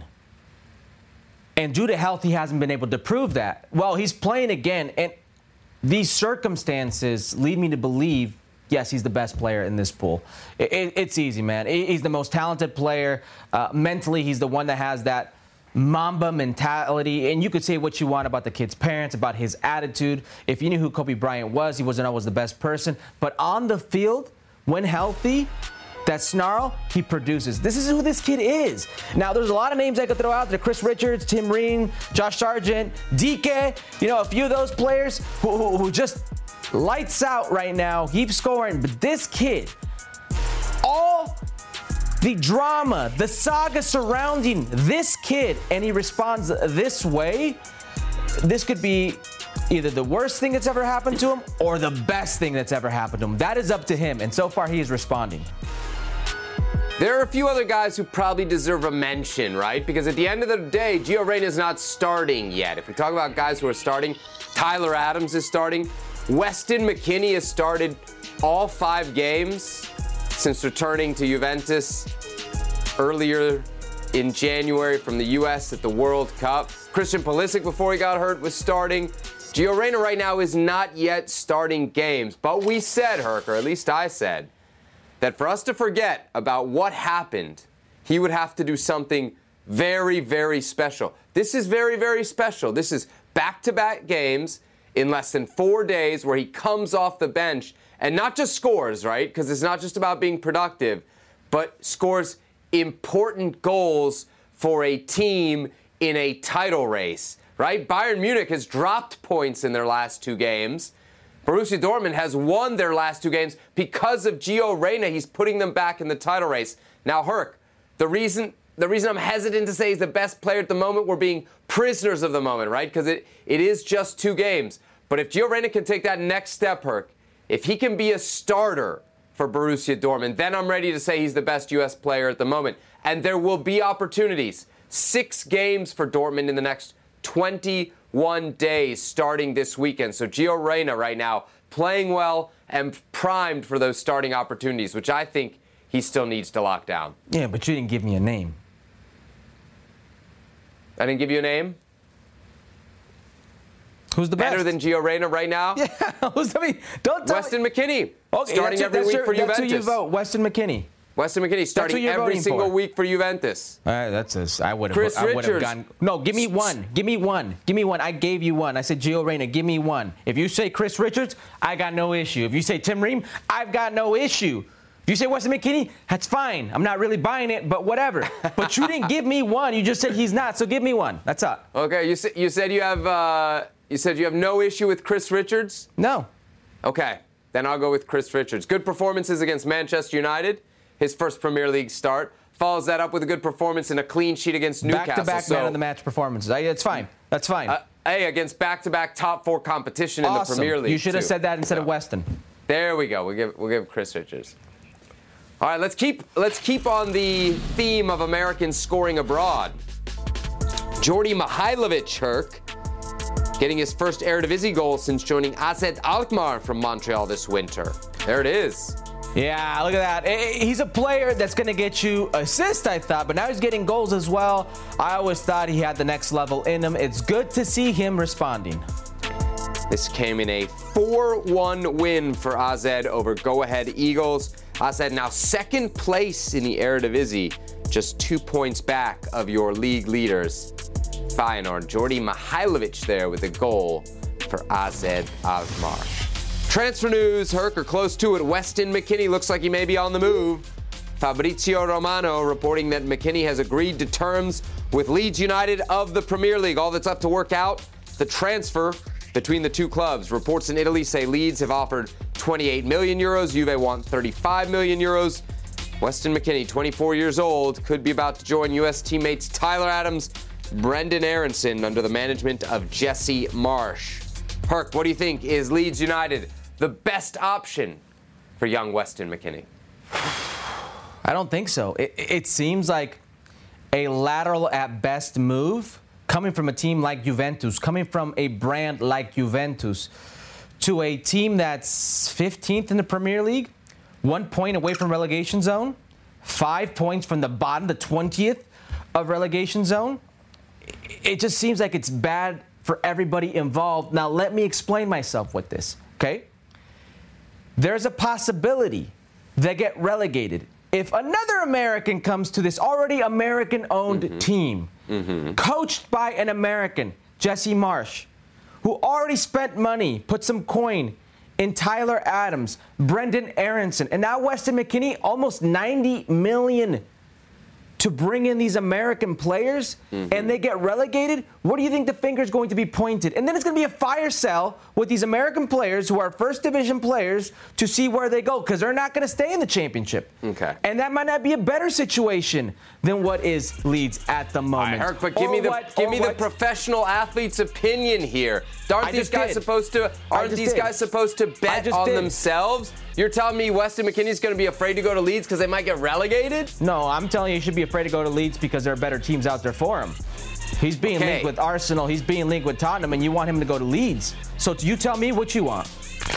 And due to health, he hasn't been able to prove that. Well, he's playing again, and these circumstances lead me to believe, yes, he's the best player in this pool. It's easy, man. He's the most talented player. Mentally, he's the one that has that Mamba mentality. And you could say what you want about the kid's parents, about his attitude. If you knew who Kobe Bryant was, he wasn't always the best person. But on the field, when healthy, that snarl, he produces. This is who this kid is. Now, there's a lot of names I could throw out there. Chris Richards, Tim Ream, Josh Sargent, Dike. A few of those players who just lights out right now, keep scoring. But this kid, all the drama, the saga surrounding this kid, and he responds this way, this could be either the worst thing that's ever happened to him or the best thing that's ever happened to him. That is up to him, and so far he is responding. There are a few other guys who probably deserve a mention, right? Because at the end of the day, Gio Reyna is not starting yet. If we talk about guys who are starting, Tyler Adams is starting. Weston McKennie has started all 5 games since returning to Juventus earlier in January from the U.S. at the World Cup. Christian Pulisic, before he got hurt, was starting. Gio Reyna right now is not yet starting games. But we said, Herc, or at least I said, that for us to forget about what happened, he would have to do something very, very special. This is very, very special. This is back-to-back games in less than 4 days where he comes off the bench and not just scores, right? Because it's not just about being productive, but scores important goals for a team in a title race, right? Bayern Munich has dropped points in their last 2 games. Borussia Dortmund has won their last 2 games because of Gio Reyna. He's putting them back in the title race. Now, Herc, the reason I'm hesitant to say he's the best player at the moment, we're being prisoners of the moment, right? Because it is just 2 games. But if Gio Reyna can take that next step, Herc, if he can be a starter for Borussia Dortmund, then I'm ready to say he's the best U.S. player at the moment. And there will be opportunities. 6 games for Dortmund in the next 21 days starting this weekend. So Gio Reyna right now playing well and primed for those starting opportunities, which I think he still needs to lock down. Yeah, but you didn't give me a name. I didn't give you a name? Who's the best? Better than Gio Reyna right now? Yeah. Don't tell Weston McKennie. Okay, starting every week for Juventus. That's who you vote, Weston McKennie. Weston McKennie starting every single week for Juventus. I would have gone. No, give me one. Give me one. I gave you one. I said Gio Reyna. Give me one. If you say Chris Richards, I got no issue. If you say Tim Ream, I've got no issue. If you say Weston McKennie, that's fine. I'm not really buying it, but whatever. But you didn't give me one. You just said he's not. So give me one. That's up. Okay. You said you have no issue with Chris Richards? No. Okay. Then I'll go with Chris Richards. Good performances against Manchester United. His first Premier League start. Follows that up with a good performance and a clean sheet against Newcastle. Back-to-back man of the match performances. It's fine. That's fine. Against back-to-back top 4 competition in the Premier League. You should have said that instead of Weston. There we go. We'll give Chris Richards. All right, let's keep on the theme of Americans scoring abroad. Djordje Mihailovic, Herc, getting his first Eredivisie goal since joining AZ Alkmaar from Montreal this winter. There it is. Yeah, look at that. He's a player that's going to get you assists, I thought, but now he's getting goals as well. I always thought he had the next level in him. It's good to see him responding. This came in a 4-1 win for AZ over Go Ahead Eagles. AZ now second place in the Eredivisie, just 2 points back of your league leaders. Feyenoord. Djordje Mihailovic there with a goal for AZ Alkmaar. Transfer news, Herc, or close to it. Weston McKennie looks like he may be on the move. Fabrizio Romano reporting that McKennie has agreed to terms with Leeds United of the Premier League. All that's left to work out, the transfer between the two clubs. Reports in Italy say Leeds have offered 28 million euros. Juve want 35 million euros. Weston McKennie, 24 years old, could be about to join U.S. teammates Tyler Adams, Brendan Aronson under the management of Jesse Marsh. Herc, what do you think? Is Leeds United the best option for young Weston McKennie? I don't think so. It seems like a lateral at best move coming from a team like Juventus, coming from a brand like Juventus, to a team that's 15th in the Premier League, 1 point away from relegation zone, 5 points from the bottom, the 20th of relegation zone. It just seems like it's bad for everybody involved. Now, let me explain myself with this, okay? There's a possibility they get relegated if another American comes to this already American-owned team, coached by an American, Jesse Marsh, who already spent money, put some coin in Tyler Adams, Brendan Aronson, and now Weston McKennie, almost $90 million to bring in these American players, and they get relegated. What do you think the finger's going to be pointed? And then it's going to be a fire sale with these American players who are first division players to see where they go, because they're not going to stay in the championship. Okay. And that might not be a better situation than what is Leeds at the moment. Herc, but give me the professional athlete's opinion here. Aren't these guys supposed to bet on themselves? You're telling me Weston McKennie's going to be afraid to go to Leeds because they might get relegated? No, I'm telling you should be afraid to go to Leeds because there are better teams out there for him. He's being linked with Arsenal. He's being linked with Tottenham, and you want him to go to Leeds. So you tell me what you want.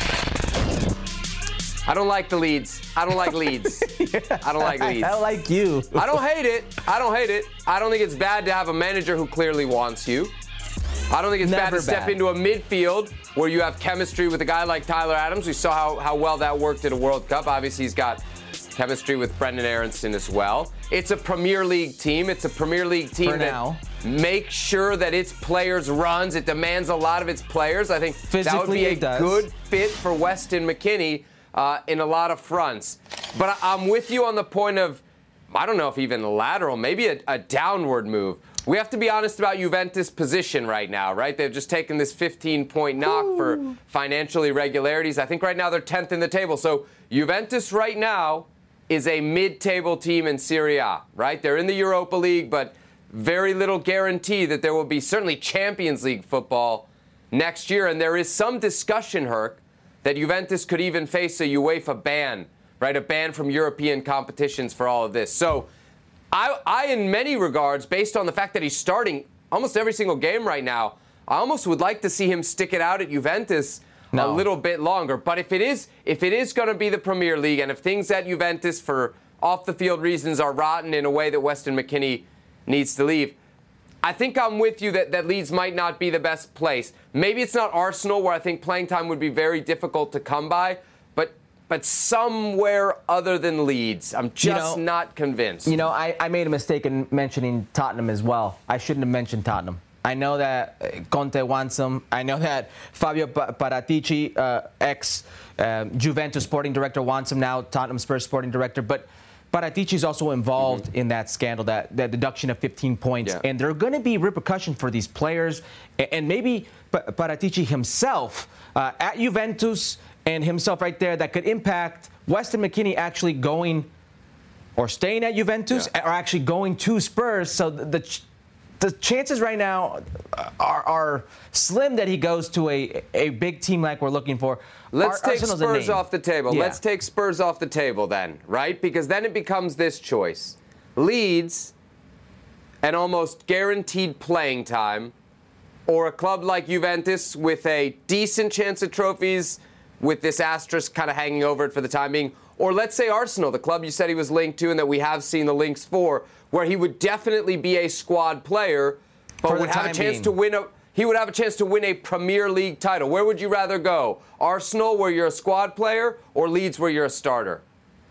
I don't like the Leeds. I don't like Leeds. I don't like Leeds. I like you. I don't hate it. I don't think it's bad to have a manager who clearly wants you. I don't think it's bad to step into a midfield where you have chemistry with a guy like Tyler Adams. We saw how well that worked at a World Cup. Obviously, he's got chemistry with Brendan Aronson as well. It's a Premier League team. It's a Premier League team that makes sure that its players runs. It demands a lot of its players. I think that would be a good fit for Weston McKennie in a lot of fronts. But I'm with you on the point of, I don't know if even lateral, maybe a downward move. We have to be honest about Juventus' position right now, right? They've just taken this 15-point knock for financial irregularities. I think right now they're 10th in the table. So Juventus right now is a mid-table team in Serie A, right? They're in the Europa League, but very little guarantee that there will be certainly Champions League football next year. And there is some discussion, Herc, that Juventus could even face a UEFA ban, right? A ban from European competitions for all of this. So I, in many regards, based on the fact that he's starting almost every single game right now, I almost would like to see him stick it out at Juventus a little bit longer. But if it is going to be the Premier League, and if things at Juventus for off-the-field reasons are rotten in a way that Weston McKennie needs to leave, I think I'm with you that Leeds might not be the best place. Maybe it's not Arsenal, where I think playing time would be very difficult to come by, but somewhere other than Leeds. I'm just not convinced. I made a mistake in mentioning Tottenham as well. I shouldn't have mentioned Tottenham. I know that Conte wants him. I know that Fabio Paratici, ex-Juventus sporting director, wants him now, Tottenham Spurs sporting director. But Paratici is also involved in that scandal, that deduction of 15 points. Yeah. And there are going to be repercussions for these players. And maybe Paratici himself at Juventus and himself right there, that could impact Weston McKennie actually going or staying at Juventus or actually going to Spurs. So the chances right now are slim that he goes to a big team like we're looking for. Let's take Spurs off the table. Yeah. Let's take Spurs off the table then, right? Because then it becomes this choice. Leeds, an almost guaranteed playing time, or a club like Juventus with a decent chance of trophies with this asterisk kind of hanging over it for the time being. Or let's say Arsenal, the club you said he was linked to and that we have seen the links for, where he would definitely be a squad player, but would have a chance to win he would have a chance to win a Premier League title. Where would you rather go? Arsenal, where you're a squad player, or Leeds, where you're a starter?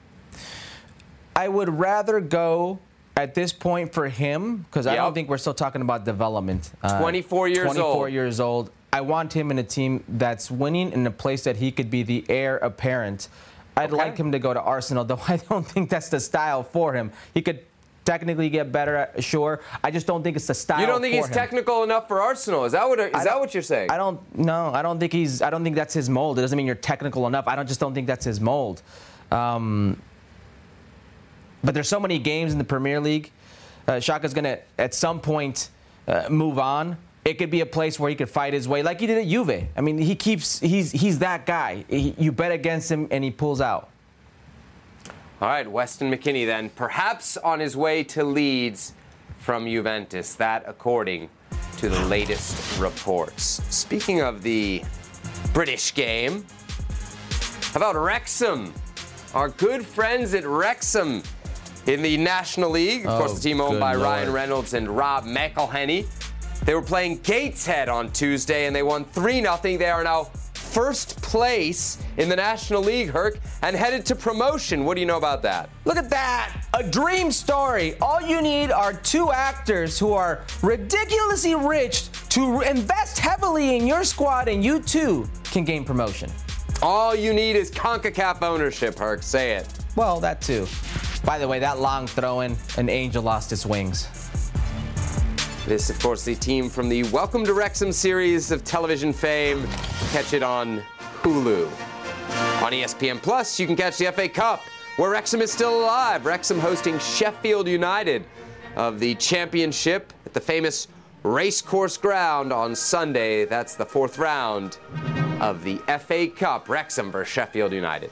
I would rather go at this point for him, because I don't think we're still talking about development. 24 years old. 24 years old. I want him in a team that's winning, in a place that he could be the heir apparent. I'd like him to go to Arsenal, though I don't think that's the style for him. He could technically get better, sure. I just don't think it's the style. You don't think he's technical enough for Arsenal? Is that what you're saying? I don't think that's his mold. It doesn't mean you're technical enough. I just don't think that's his mold. But there's so many games in the Premier League. Xhaka's going to at some point move on. It could be a place where he could fight his way, like he did at Juve. I mean, he's that guy. You bet against him, and he pulls out. All right, Weston McKennie then, perhaps on his way to Leeds from Juventus. That, according to the latest reports. Speaking of the British game, how about Wrexham? Our good friends at Wrexham in the National League. Of course, the team owned by Ryan Reynolds and Rob McElhenney. They were playing Gateshead on Tuesday, and they won 3-0. They are now first place in the National League, Herc, and headed to promotion. What do you know about that? Look at that. A dream story. All you need are two actors who are ridiculously rich to invest heavily in your squad, and you too can gain promotion. All you need is CONCACAF ownership, Herc. Say it. Well, that too. By the way, that long throw-in, an angel lost its wings. This, of course, the team from the Welcome to Wrexham series of television fame. Catch it on Hulu. On ESPN Plus, you can catch the FA Cup, where Wrexham is still alive. Wrexham hosting Sheffield United of the Championship at the famous Racecourse Ground on Sunday. That's the fourth round of the FA Cup. Wrexham versus Sheffield United.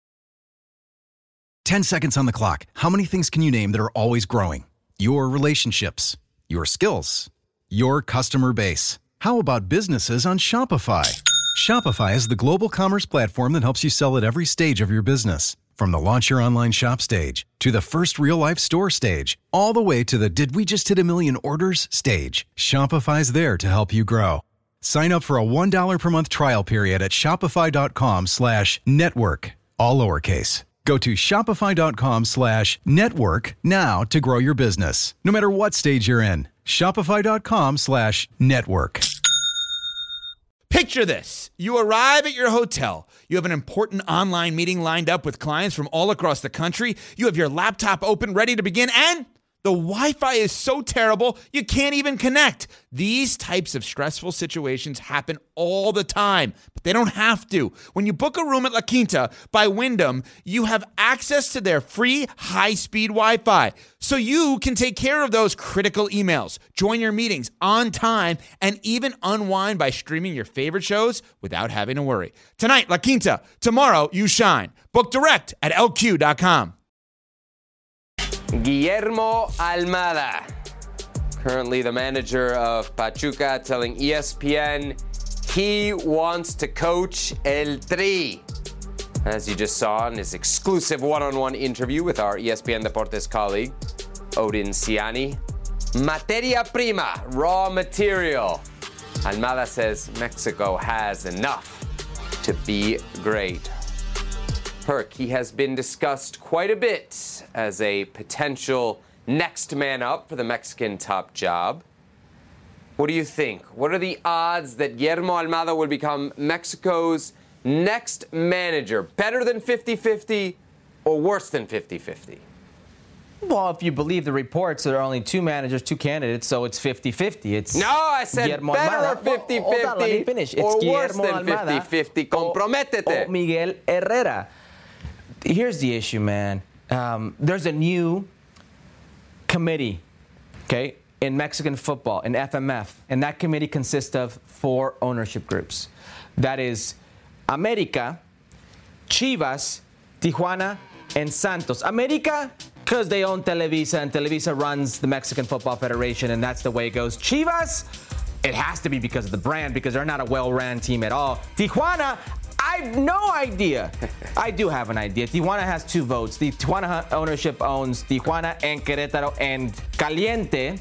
10 seconds on the clock. How many things can you name that are always growing? Your relationships, your skills, your customer base. How about businesses on Shopify? Shopify is the global commerce platform that helps you sell at every stage of your business. From the launch your online shop stage, to the first real-life store stage, all the way to the did we just hit a million orders stage. Shopify's there to help you grow. Sign up for a $1 per month trial period at shopify.com/network, all lowercase. Go to shopify.com/network now to grow your business, no matter what stage you're in. Shopify.com/network. Picture this. You arrive at your hotel. You have an important online meeting lined up with clients from all across the country. You have your laptop open, ready to begin, and the Wi-Fi is so terrible, you can't even connect. These types of stressful situations happen all the time, but they don't have to. When you book a room at La Quinta by Wyndham, you have access to their free high-speed Wi-Fi, so you can take care of those critical emails, join your meetings on time, and even unwind by streaming your favorite shows without having to worry. Tonight, La Quinta. Tomorrow, you shine. Book direct at LQ.com. Guillermo Almada, currently the manager of Pachuca, telling ESPN he wants to coach El Tri. As you just saw in his exclusive one-on-one interview with our ESPN Deportes colleague, Odin Ciani. Materia prima, raw material. Almada says Mexico has enough to be great. Herc, he has been discussed quite a bit as a potential next man up for the Mexican top job. What do you think? What are the odds that Guillermo Almada will become Mexico's next manager? Better than 50-50 or worse than 50-50? Well, if you believe the reports, there are only two managers, two candidates, so it's 50-50. It's no, I said Guillermo better Almada. or 50-50 Hold on, let me finish. It's or Guillermo worse than Almada 50-50. Comprométete. Or Miguel Herrera. Here's the issue, man. There's a new committee, okay, in Mexican football, in FMF, and that committee consists of 4 ownership groups. That is America, Chivas, Tijuana, and Santos. America, because they own Televisa, and Televisa runs the Mexican Football Federation, and that's the way it goes. Chivas, it has to be because of the brand, because they're not a well-ran team at all. Tijuana, I have no idea. I do have an idea. Tijuana has 2 votes. The Tijuana ownership owns Tijuana and Querétaro and Caliente.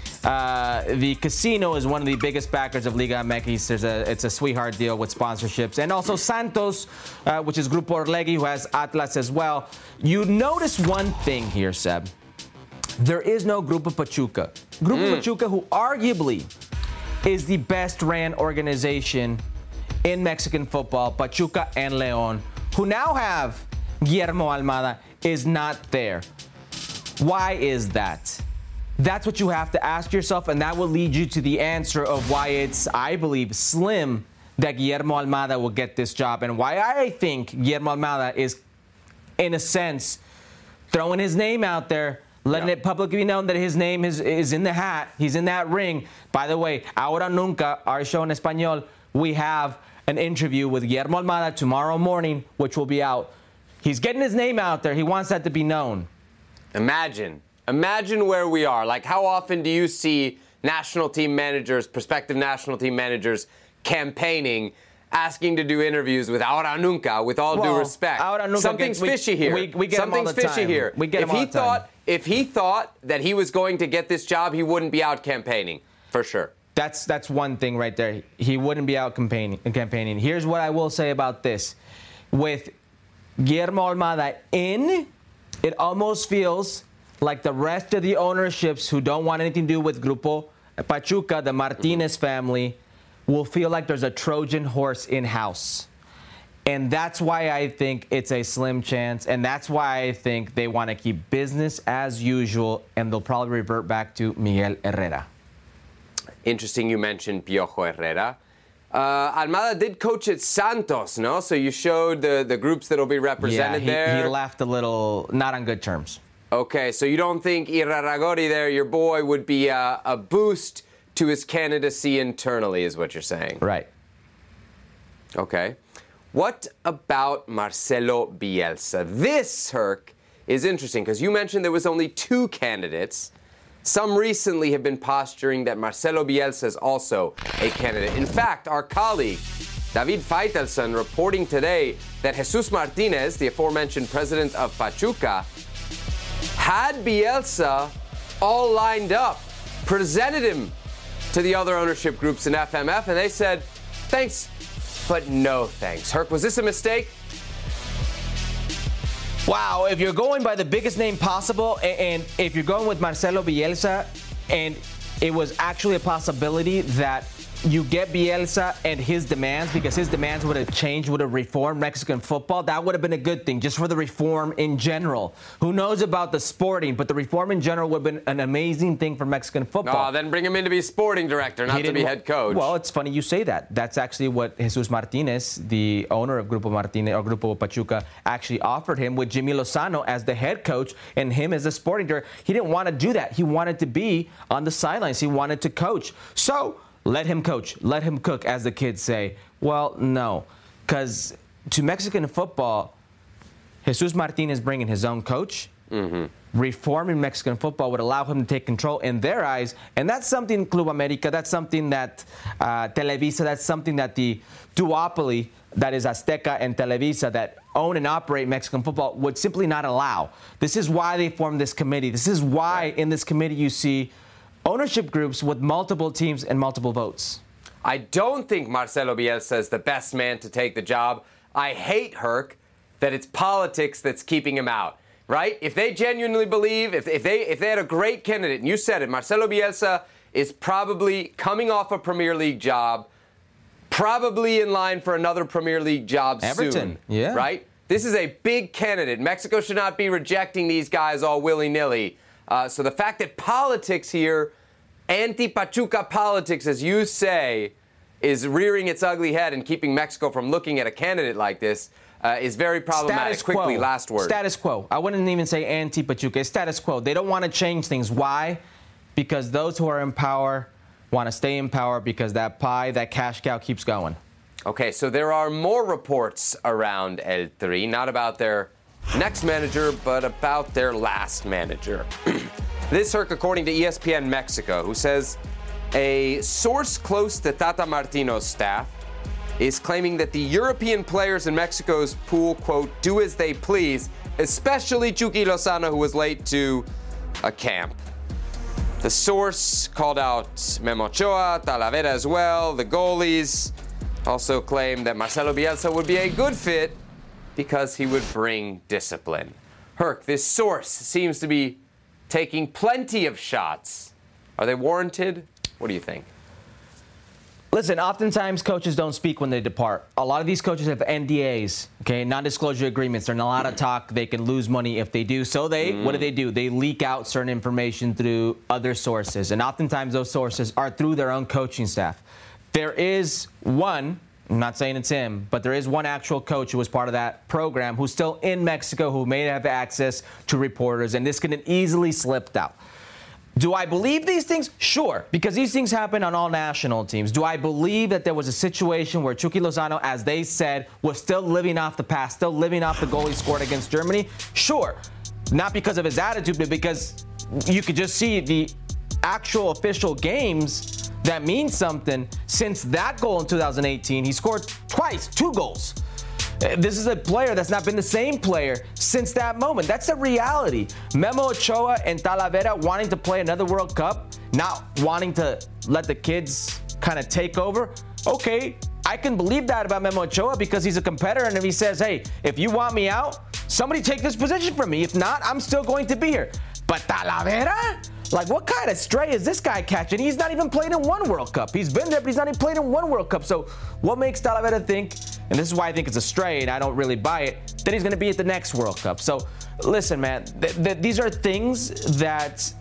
The casino is one of the biggest backers of Liga MX. It's a sweetheart deal with sponsorships. And also Santos, which is Grupo Orlegui, who has Atlas as well. You notice one thing here, Seb. There is no Grupo Pachuca. Grupo Pachuca, who arguably is the best ran organization in Mexican football, Pachuca and León, who now have Guillermo Almada, is not there. Why is that? That's what you have to ask yourself, and that will lead you to the answer of why it's, I believe, slim that Guillermo Almada will get this job, and why I think Guillermo Almada is, in a sense, throwing his name out there, letting it publicly be known that his name is in the hat. He's in that ring. By the way, Ahora Nunca, our show in Espanol, we have an interview with Guillermo Almada tomorrow morning, which will be out. He's getting his name out there. He wants that to be known. Imagine where we are. Like, how often do you see national team managers, prospective national team managers, campaigning, asking to do interviews with Ahora Nunca, with all due respect? Something's fishy here. We get Something's him all the fishy time. here. We get him all the time. If he thought that he was going to get this job, he wouldn't be out campaigning, for sure. That's one thing right there. He wouldn't be out campaigning. Here's what I will say about this. With Guillermo Almada in, it almost feels like the rest of the ownerships who don't want anything to do with Grupo Pachuca, the Martinez family, will feel like there's a Trojan horse in-house. And that's why I think it's a slim chance, and that's why I think they want to keep business as usual, and they'll probably revert back to Miguel Herrera. Interesting you mentioned Piojo Herrera. Almada did coach at Santos, no? So you showed the groups that will be represented there. He left a little, not on good terms. Okay, so you don't think Irarrágorri there, your boy, would be a boost to his candidacy internally, is what you're saying? Right. Okay. What about Marcelo Bielsa? This, Herc, is interesting because you mentioned there was only 2 candidates. Some recently have been posturing that Marcelo Bielsa is also a candidate. In fact, our colleague, David Feitelson, reporting today that Jesus Martinez, the aforementioned president of Pachuca, had Bielsa all lined up, presented him to the other ownership groups in FMF, and they said, thanks, but no thanks. Herc, was this a mistake? Wow, if you're going by the biggest name possible, and if you're going with Marcelo Bielsa, and it was actually a possibility that you get Bielsa and his demands, because his demands would have changed, would have reformed Mexican football, that would have been a good thing, just for the reform in general. Who knows about the sporting, but the reform in general would have been an amazing thing for Mexican football. Oh, then bring him in to be sporting director, not to be head coach. Well, it's funny you say that. That's actually what Jesus Martinez, the owner of Grupo Martinez, or Grupo Pachuca, actually offered him, with Jimmy Lozano as the head coach and him as the sporting director. He didn't want to do that. He wanted to be on the sidelines. He wanted to coach. So let him coach. Let him cook, as the kids say. Well, no. Because to Mexican football, Jesus Martinez bringing his own coach, reforming Mexican football would allow him to take control in their eyes. And that's something Club America, that's something that Televisa, that's something that the duopoly, that is Azteca and Televisa, that own and operate Mexican football, would simply not allow. This is why they formed this committee. This is why in this committee you see ownership groups with multiple teams and multiple votes. I don't think Marcelo Bielsa is the best man to take the job. I hate, Herc, that it's politics that's keeping him out, right? If they genuinely believe, if they had a great candidate, and you said it, Marcelo Bielsa is probably coming off a Premier League job, probably in line for another Premier League job Everton, soon, right? This is a big candidate. Mexico should not be rejecting these guys all willy-nilly. So the fact that politics here, anti-Pachuca politics, as you say, is rearing its ugly head and keeping Mexico from looking at a candidate like this is very problematic. Status quo. Quickly, last word. Status quo. I wouldn't even say anti-Pachuca. It's status quo. They don't want to change things. Why? Because those who are in power want to stay in power because that pie, that cash cow keeps going. Okay, so there are more reports around El Tri, not about their next manager, but about their last manager. This, Herc, according to ESPN Mexico, who says a source close to Tata Martino's staff is claiming that the European players in Mexico's pool, quote, do as they please, especially Chucky Lozano, who was late to a camp. The source called out Memo Ochoa, Talavera as well. The goalies also claimed that Marcelo Bielsa would be a good fit because he would bring discipline. Herc, this source seems to be taking plenty of shots. Are they warranted? What do you think? Listen, oftentimes coaches don't speak when they depart. A lot of these coaches have NDAs, okay, non-disclosure agreements. They're not allowed to talk. They can lose money if they do. So what do? They leak out certain information through other sources. And oftentimes those sources are through their own coaching staff. There is one, I'm not saying it's him, but there is one actual coach who was part of that program who's still in Mexico who may have access to reporters, and this could have easily slipped out. Do I believe these things? Sure, because these things happen on all national teams. Do I believe that there was a situation where Chucky Lozano, as they said, was still living off the past, still living off the goal he scored against Germany? Sure. Not because of his attitude, but because you could just see the actual official games that mean something. Since that goal in 2018, he scored twice, 2 goals. This is a player that's not been the same player since that moment. That's a reality. Memo Ochoa and Talavera wanting to play another World Cup, not wanting to let the kids kind of take over. Okay, I can believe that about Memo Ochoa because he's a competitor, and if he says, hey, if you want me out, somebody take this position from me. If not, I'm still going to be here. But Talavera? Like, what kind of stray is this guy catching? He's not even played in 1 World Cup. He's been there, but he's not even played in 1 World Cup. So what makes Talavera think, and this is why I think it's a stray and I don't really buy it, that he's going to be at the next World Cup? So listen, man, these are things that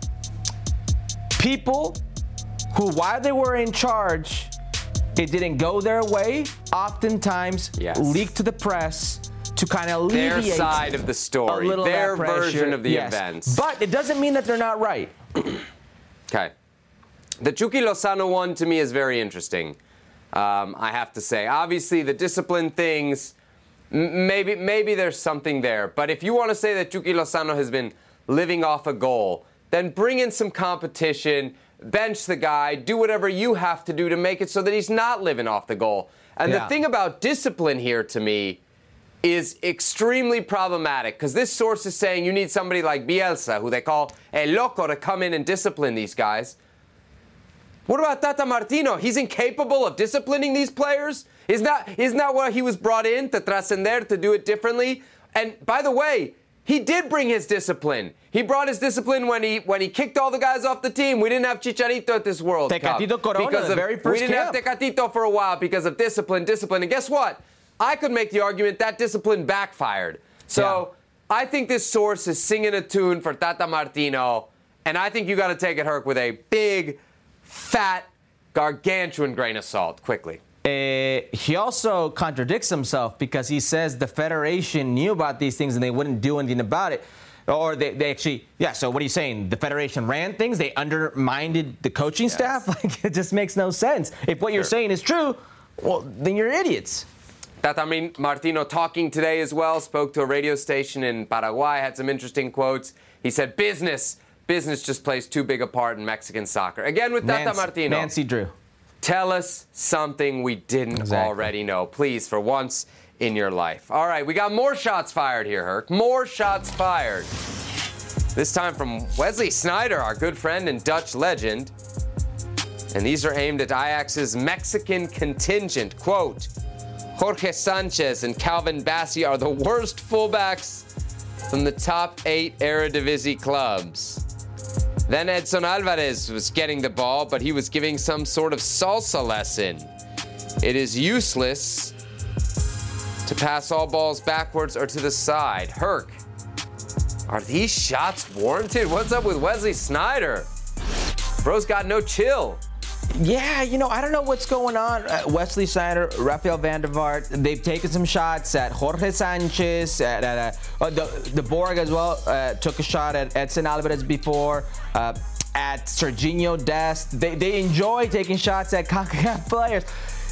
people who, while they were in charge, it didn't go their way, oftentimes leak to the press to kind of alleviate their side of the story, their version of the events. But it doesn't mean that they're not right. Okay. The Chucky Lozano one to me is very interesting, I have to say. Obviously, the discipline things, maybe there's something there. But if you want to say that Chucky Lozano has been living off a goal, then bring in some competition, bench the guy, do whatever you have to do to make it so that he's not living off the goal. And the thing about discipline here to me is extremely problematic because this source is saying you need somebody like Bielsa, who they call El Loco, to come in and discipline these guys. What about Tata Martino? He's incapable of disciplining these players? Isn't that why he was brought in, to trascender, to do it differently? And by the way, he did bring his discipline. He brought his discipline when he kicked all the guys off the team. We didn't have Chicharito at this World Cup. Tecatito Corona, the very first We didn't have Tecatito for a while because of discipline. And guess what? I could make the argument that discipline backfired. So I think this source is singing a tune for Tata Martino, and I think you got to take it, Herc, with a big, fat, gargantuan grain of salt. Quickly. He also contradicts himself because he says the Federation knew about these things and they wouldn't do anything about it. Or they actually, so what are you saying? The Federation ran things? They undermined the coaching staff? Like, it just makes no sense. If what you're saying is true, well, then you're idiots. Tata Martino talking today as well, spoke to a radio station in Paraguay, had some interesting quotes. He said, business just plays too big a part in Mexican soccer. Again with Tata Martino. Nancy Drew. Tell us something we didn't already know, please, for once in your life. All right, we got more shots fired here, Herc. More shots fired. This time from Wesley Sneijder, our good friend and Dutch legend. And these are aimed at Ajax's Mexican contingent. Quote, Jorge Sanchez and Calvin Bassey are the worst fullbacks from the top 8 Eredivisie clubs. Then Edson Alvarez was getting the ball, but he was giving some sort of salsa lesson. It is useless to pass all balls backwards or to the side. Herc, are these shots warranted? What's up with Wesley Sneijder? Bro's got no chill. Yeah, I don't know what's going on. Wesley Sneijder, Rafael van der Vaart, they've taken some shots at Jorge Sanchez, at the Borg as well, took a shot at Edson Alvarez before, at Serginho Dest. They enjoy taking shots at CONCACAF players.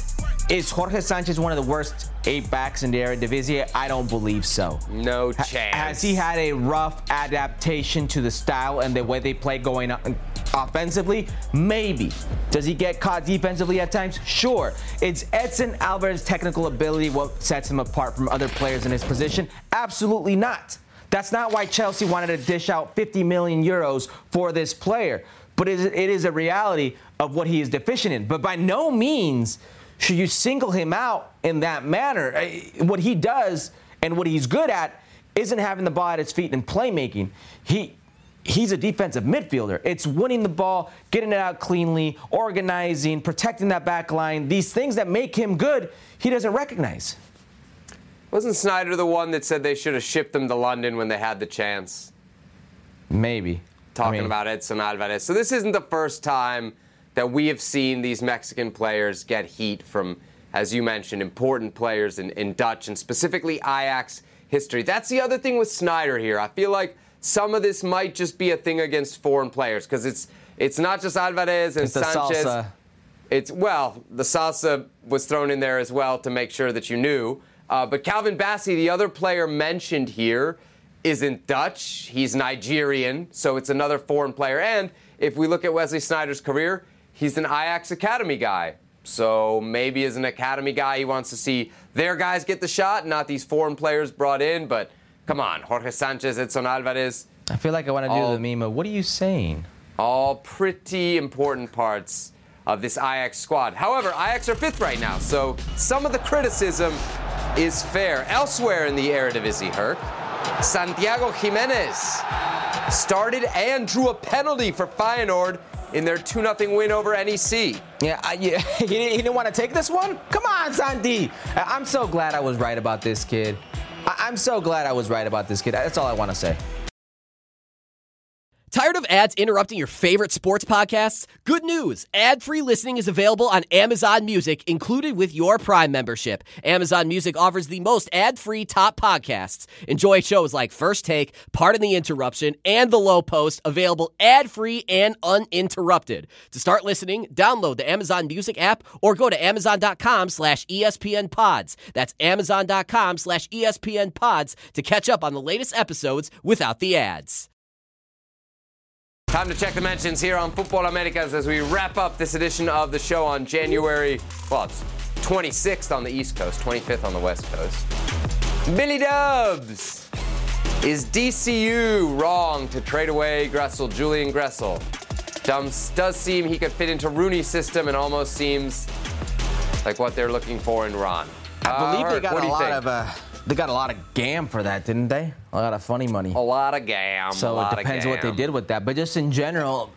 Is Jorge Sanchez one of the worst 8 backs in the Eredivisie? I don't believe so. No chance. Has he had a rough adaptation to the style and the way they play going on offensively? Maybe. Does he get caught defensively at times? Sure. Is Edson Alvarez's technical ability what sets him apart from other players in his position? Absolutely not. That's not why Chelsea wanted to dish out 50 million euros for this player. But it is a reality of what he is deficient in. But by no means should you single him out in that manner. What he does and what he's good at isn't having the ball at his feet and playmaking. He's a defensive midfielder. It's winning the ball, getting it out cleanly, organizing, protecting that back line. These things that make him good, he doesn't recognize. Wasn't Sneijder the one that said they should have shipped him to London when they had the chance? Maybe. Talking about Edson Alvarez. So this isn't the first time that we have seen these Mexican players get heat from, as you mentioned, important players in Dutch and specifically Ajax history. That's the other thing with Sneijder here. I feel like some of this might just be a thing against foreign players because it's not just Alvarez and Sanchez. Salsa. The salsa was thrown in there as well to make sure that you knew. But Calvin Bassey, the other player mentioned here, isn't Dutch. He's Nigerian, so it's another foreign player. And if we look at Wesley Sneijder's career, he's an Ajax Academy guy. So maybe as an Academy guy, he wants to see their guys get the shot, not these foreign players brought in. But come on, Jorge Sanchez, Edson Alvarez. I feel like I want to do the meme of, what are you saying? All pretty important parts of this Ajax squad. However, Ajax are 5th right now, so some of the criticism is fair. Elsewhere in the Eredivisie, Herc, Santiago Jimenez started and drew a penalty for Feyenoord in their 2-0 win over NEC. Yeah, he didn't want to take this one? Come on, Santi. I'm so glad I was right about this kid. I'm so glad I was right about this kid. That's all I want to say. Tired of ads interrupting your favorite sports podcasts? Good news! Ad-free listening is available on Amazon Music, included with your Prime membership. Amazon Music offers the most ad-free top podcasts. Enjoy shows like First Take, Pardon the Interruption, and The Low Post, available ad-free and uninterrupted. To start listening, download the Amazon Music app or go to amazon.com/ESPN Pods. That's amazon.com/ESPN Pods to catch up on the latest episodes without the ads. Time to check the mentions here on Football Americas as we wrap up this edition of the show on January, it's 26th on the East Coast, 25th on the West Coast. Billy Dubs. Is DCU wrong to trade away Gressel, Julian Gressel? Does seem he could fit into Rooney's system and almost seems like what they're looking for in Ron. I believe they got a lot of gam for that, didn't they? A lot of funny money. A lot of gam. So it depends what they did with that. But just in general,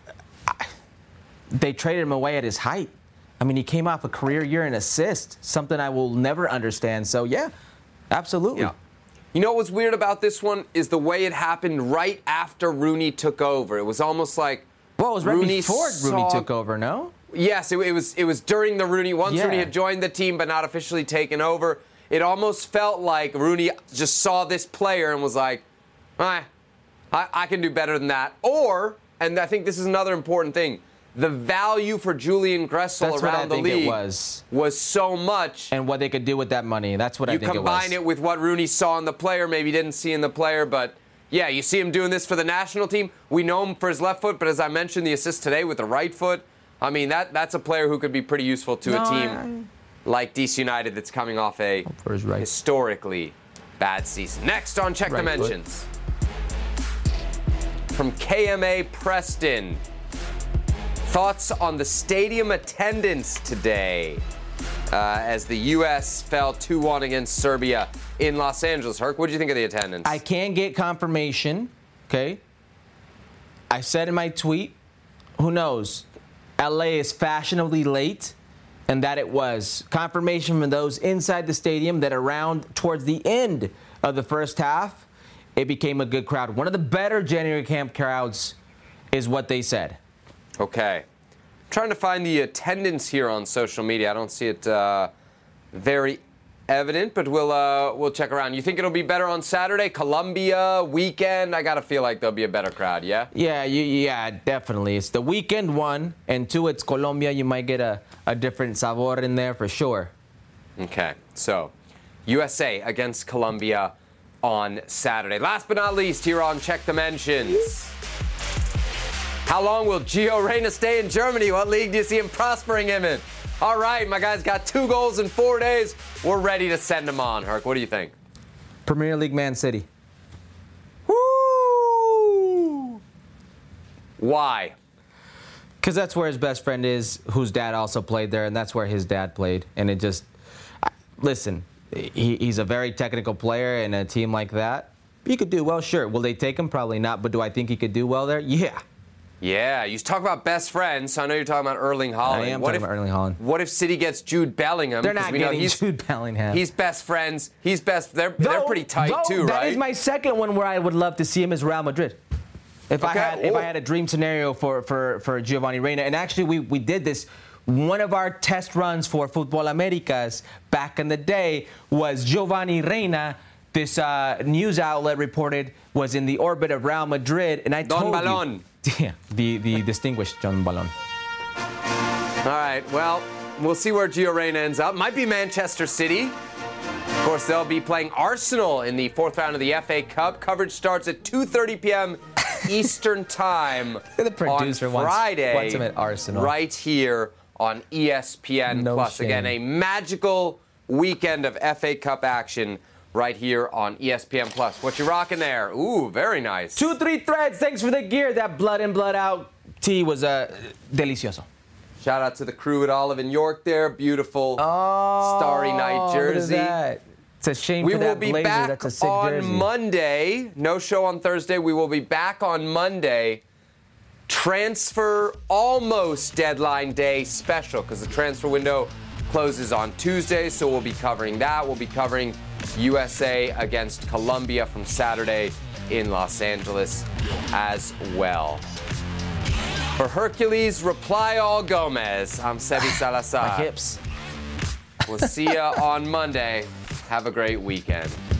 they traded him away at his height. I mean, he came off a career year in assists, something I will never understand. So, yeah, absolutely. Yeah. You know what was weird about this one is the way it happened right after Rooney took over. It was almost like it was right before Rooney took over, no? Yes, it was during the Rooney. Once Rooney had joined the team but not officially taken over, it almost felt like Rooney just saw this player and was like, I can do better than that. Or, and I think this is another important thing, the value for Julian Gressel around the league was so much. And what they could do with that money. That's what I think it was. You combine it with what Rooney saw in the player, maybe didn't see in the player, but yeah, you see him doing this for the national team. We know him for his left foot, but as I mentioned, the assist today with the right foot, I mean, that's a player who could be pretty useful to a team like DC United that's coming off a historically bad season. Next on Check the Mentions. from KMA Preston. Thoughts on the stadium attendance today as the U.S. fell 2-1 against Serbia in Los Angeles. Herc, what do you think of the attendance? I can't get confirmation, okay? I said in my tweet, who knows? LA is fashionably late, and that it was. Confirmation from those inside the stadium that around towards the end of the first half, it became a good crowd. One of the better January camp crowds is what they said. Okay. I'm trying to find the attendance here on social media. I don't see it very evident, but we'll check around. You think it'll be better on Saturday? Colombia, weekend? I got to feel like there'll be a better crowd, yeah? Yeah, definitely. It's the weekend one, and two, it's Colombia. You might get a different sabor in there for sure. Okay, so USA against Colombia on Saturday. Last but not least, here on Check the Mentions. How long will Gio Reyna stay in Germany? What league do you see him prospering him in? All right, my guy's got 2 goals in 4 days. We're ready to send him on. Herc, what do you think? Premier League Man City. Woo! Why? Because that's where his best friend is, whose dad also played there, and that's where his dad played. And it just, listen, he's a very technical player, and a team like that, he could do well, sure. Will they take him? Probably not. But do I think he could do well there? Yeah. Yeah, you talk about best friends, so I know you're talking about Erling Haaland. I am talking about Erling Haaland. What if City gets Jude Bellingham? They're not getting Jude Bellingham. He's best friends. They're pretty tight too, right? That is my second one where I would love to see him as Real Madrid. If I had a dream scenario for Giovanni Reyna, and actually we did this. One of our test runs for Futbol Americas back in the day was Giovanni Reyna. This news outlet reported was in the orbit of Real Madrid, and I told Balón. Yeah, the distinguished John Balón. All right, well, we'll see where Gio Reyna ends up. Might be Manchester City. Of course, they'll be playing Arsenal in the 4th round of the FA Cup. Coverage starts at 2:30 p.m. Eastern Time the producer on Friday. Wants him at Arsenal. Right here on ESPN Plus. Shame. Again, a magical weekend of FA Cup action right here on ESPN Plus. What you rocking there? Ooh, very nice. 2-3 threads. Thanks for the gear. That blood in, blood out tee was delicioso. Shout out to the crew at Olive and York there. Beautiful Starry Night jersey. Look at that. It's a shame we for that will be blazer. back That's a sick on jersey. Monday. No show on Thursday. We will be back on Monday. Transfer almost deadline day special because the transfer window closes on Tuesday, so we'll be covering that. We'll be covering USA against Colombia from Saturday in Los Angeles as well. For Hercules, Reply All Gomez, I'm Sebi Salazar. My hips. We'll see you on Monday. Have a great weekend.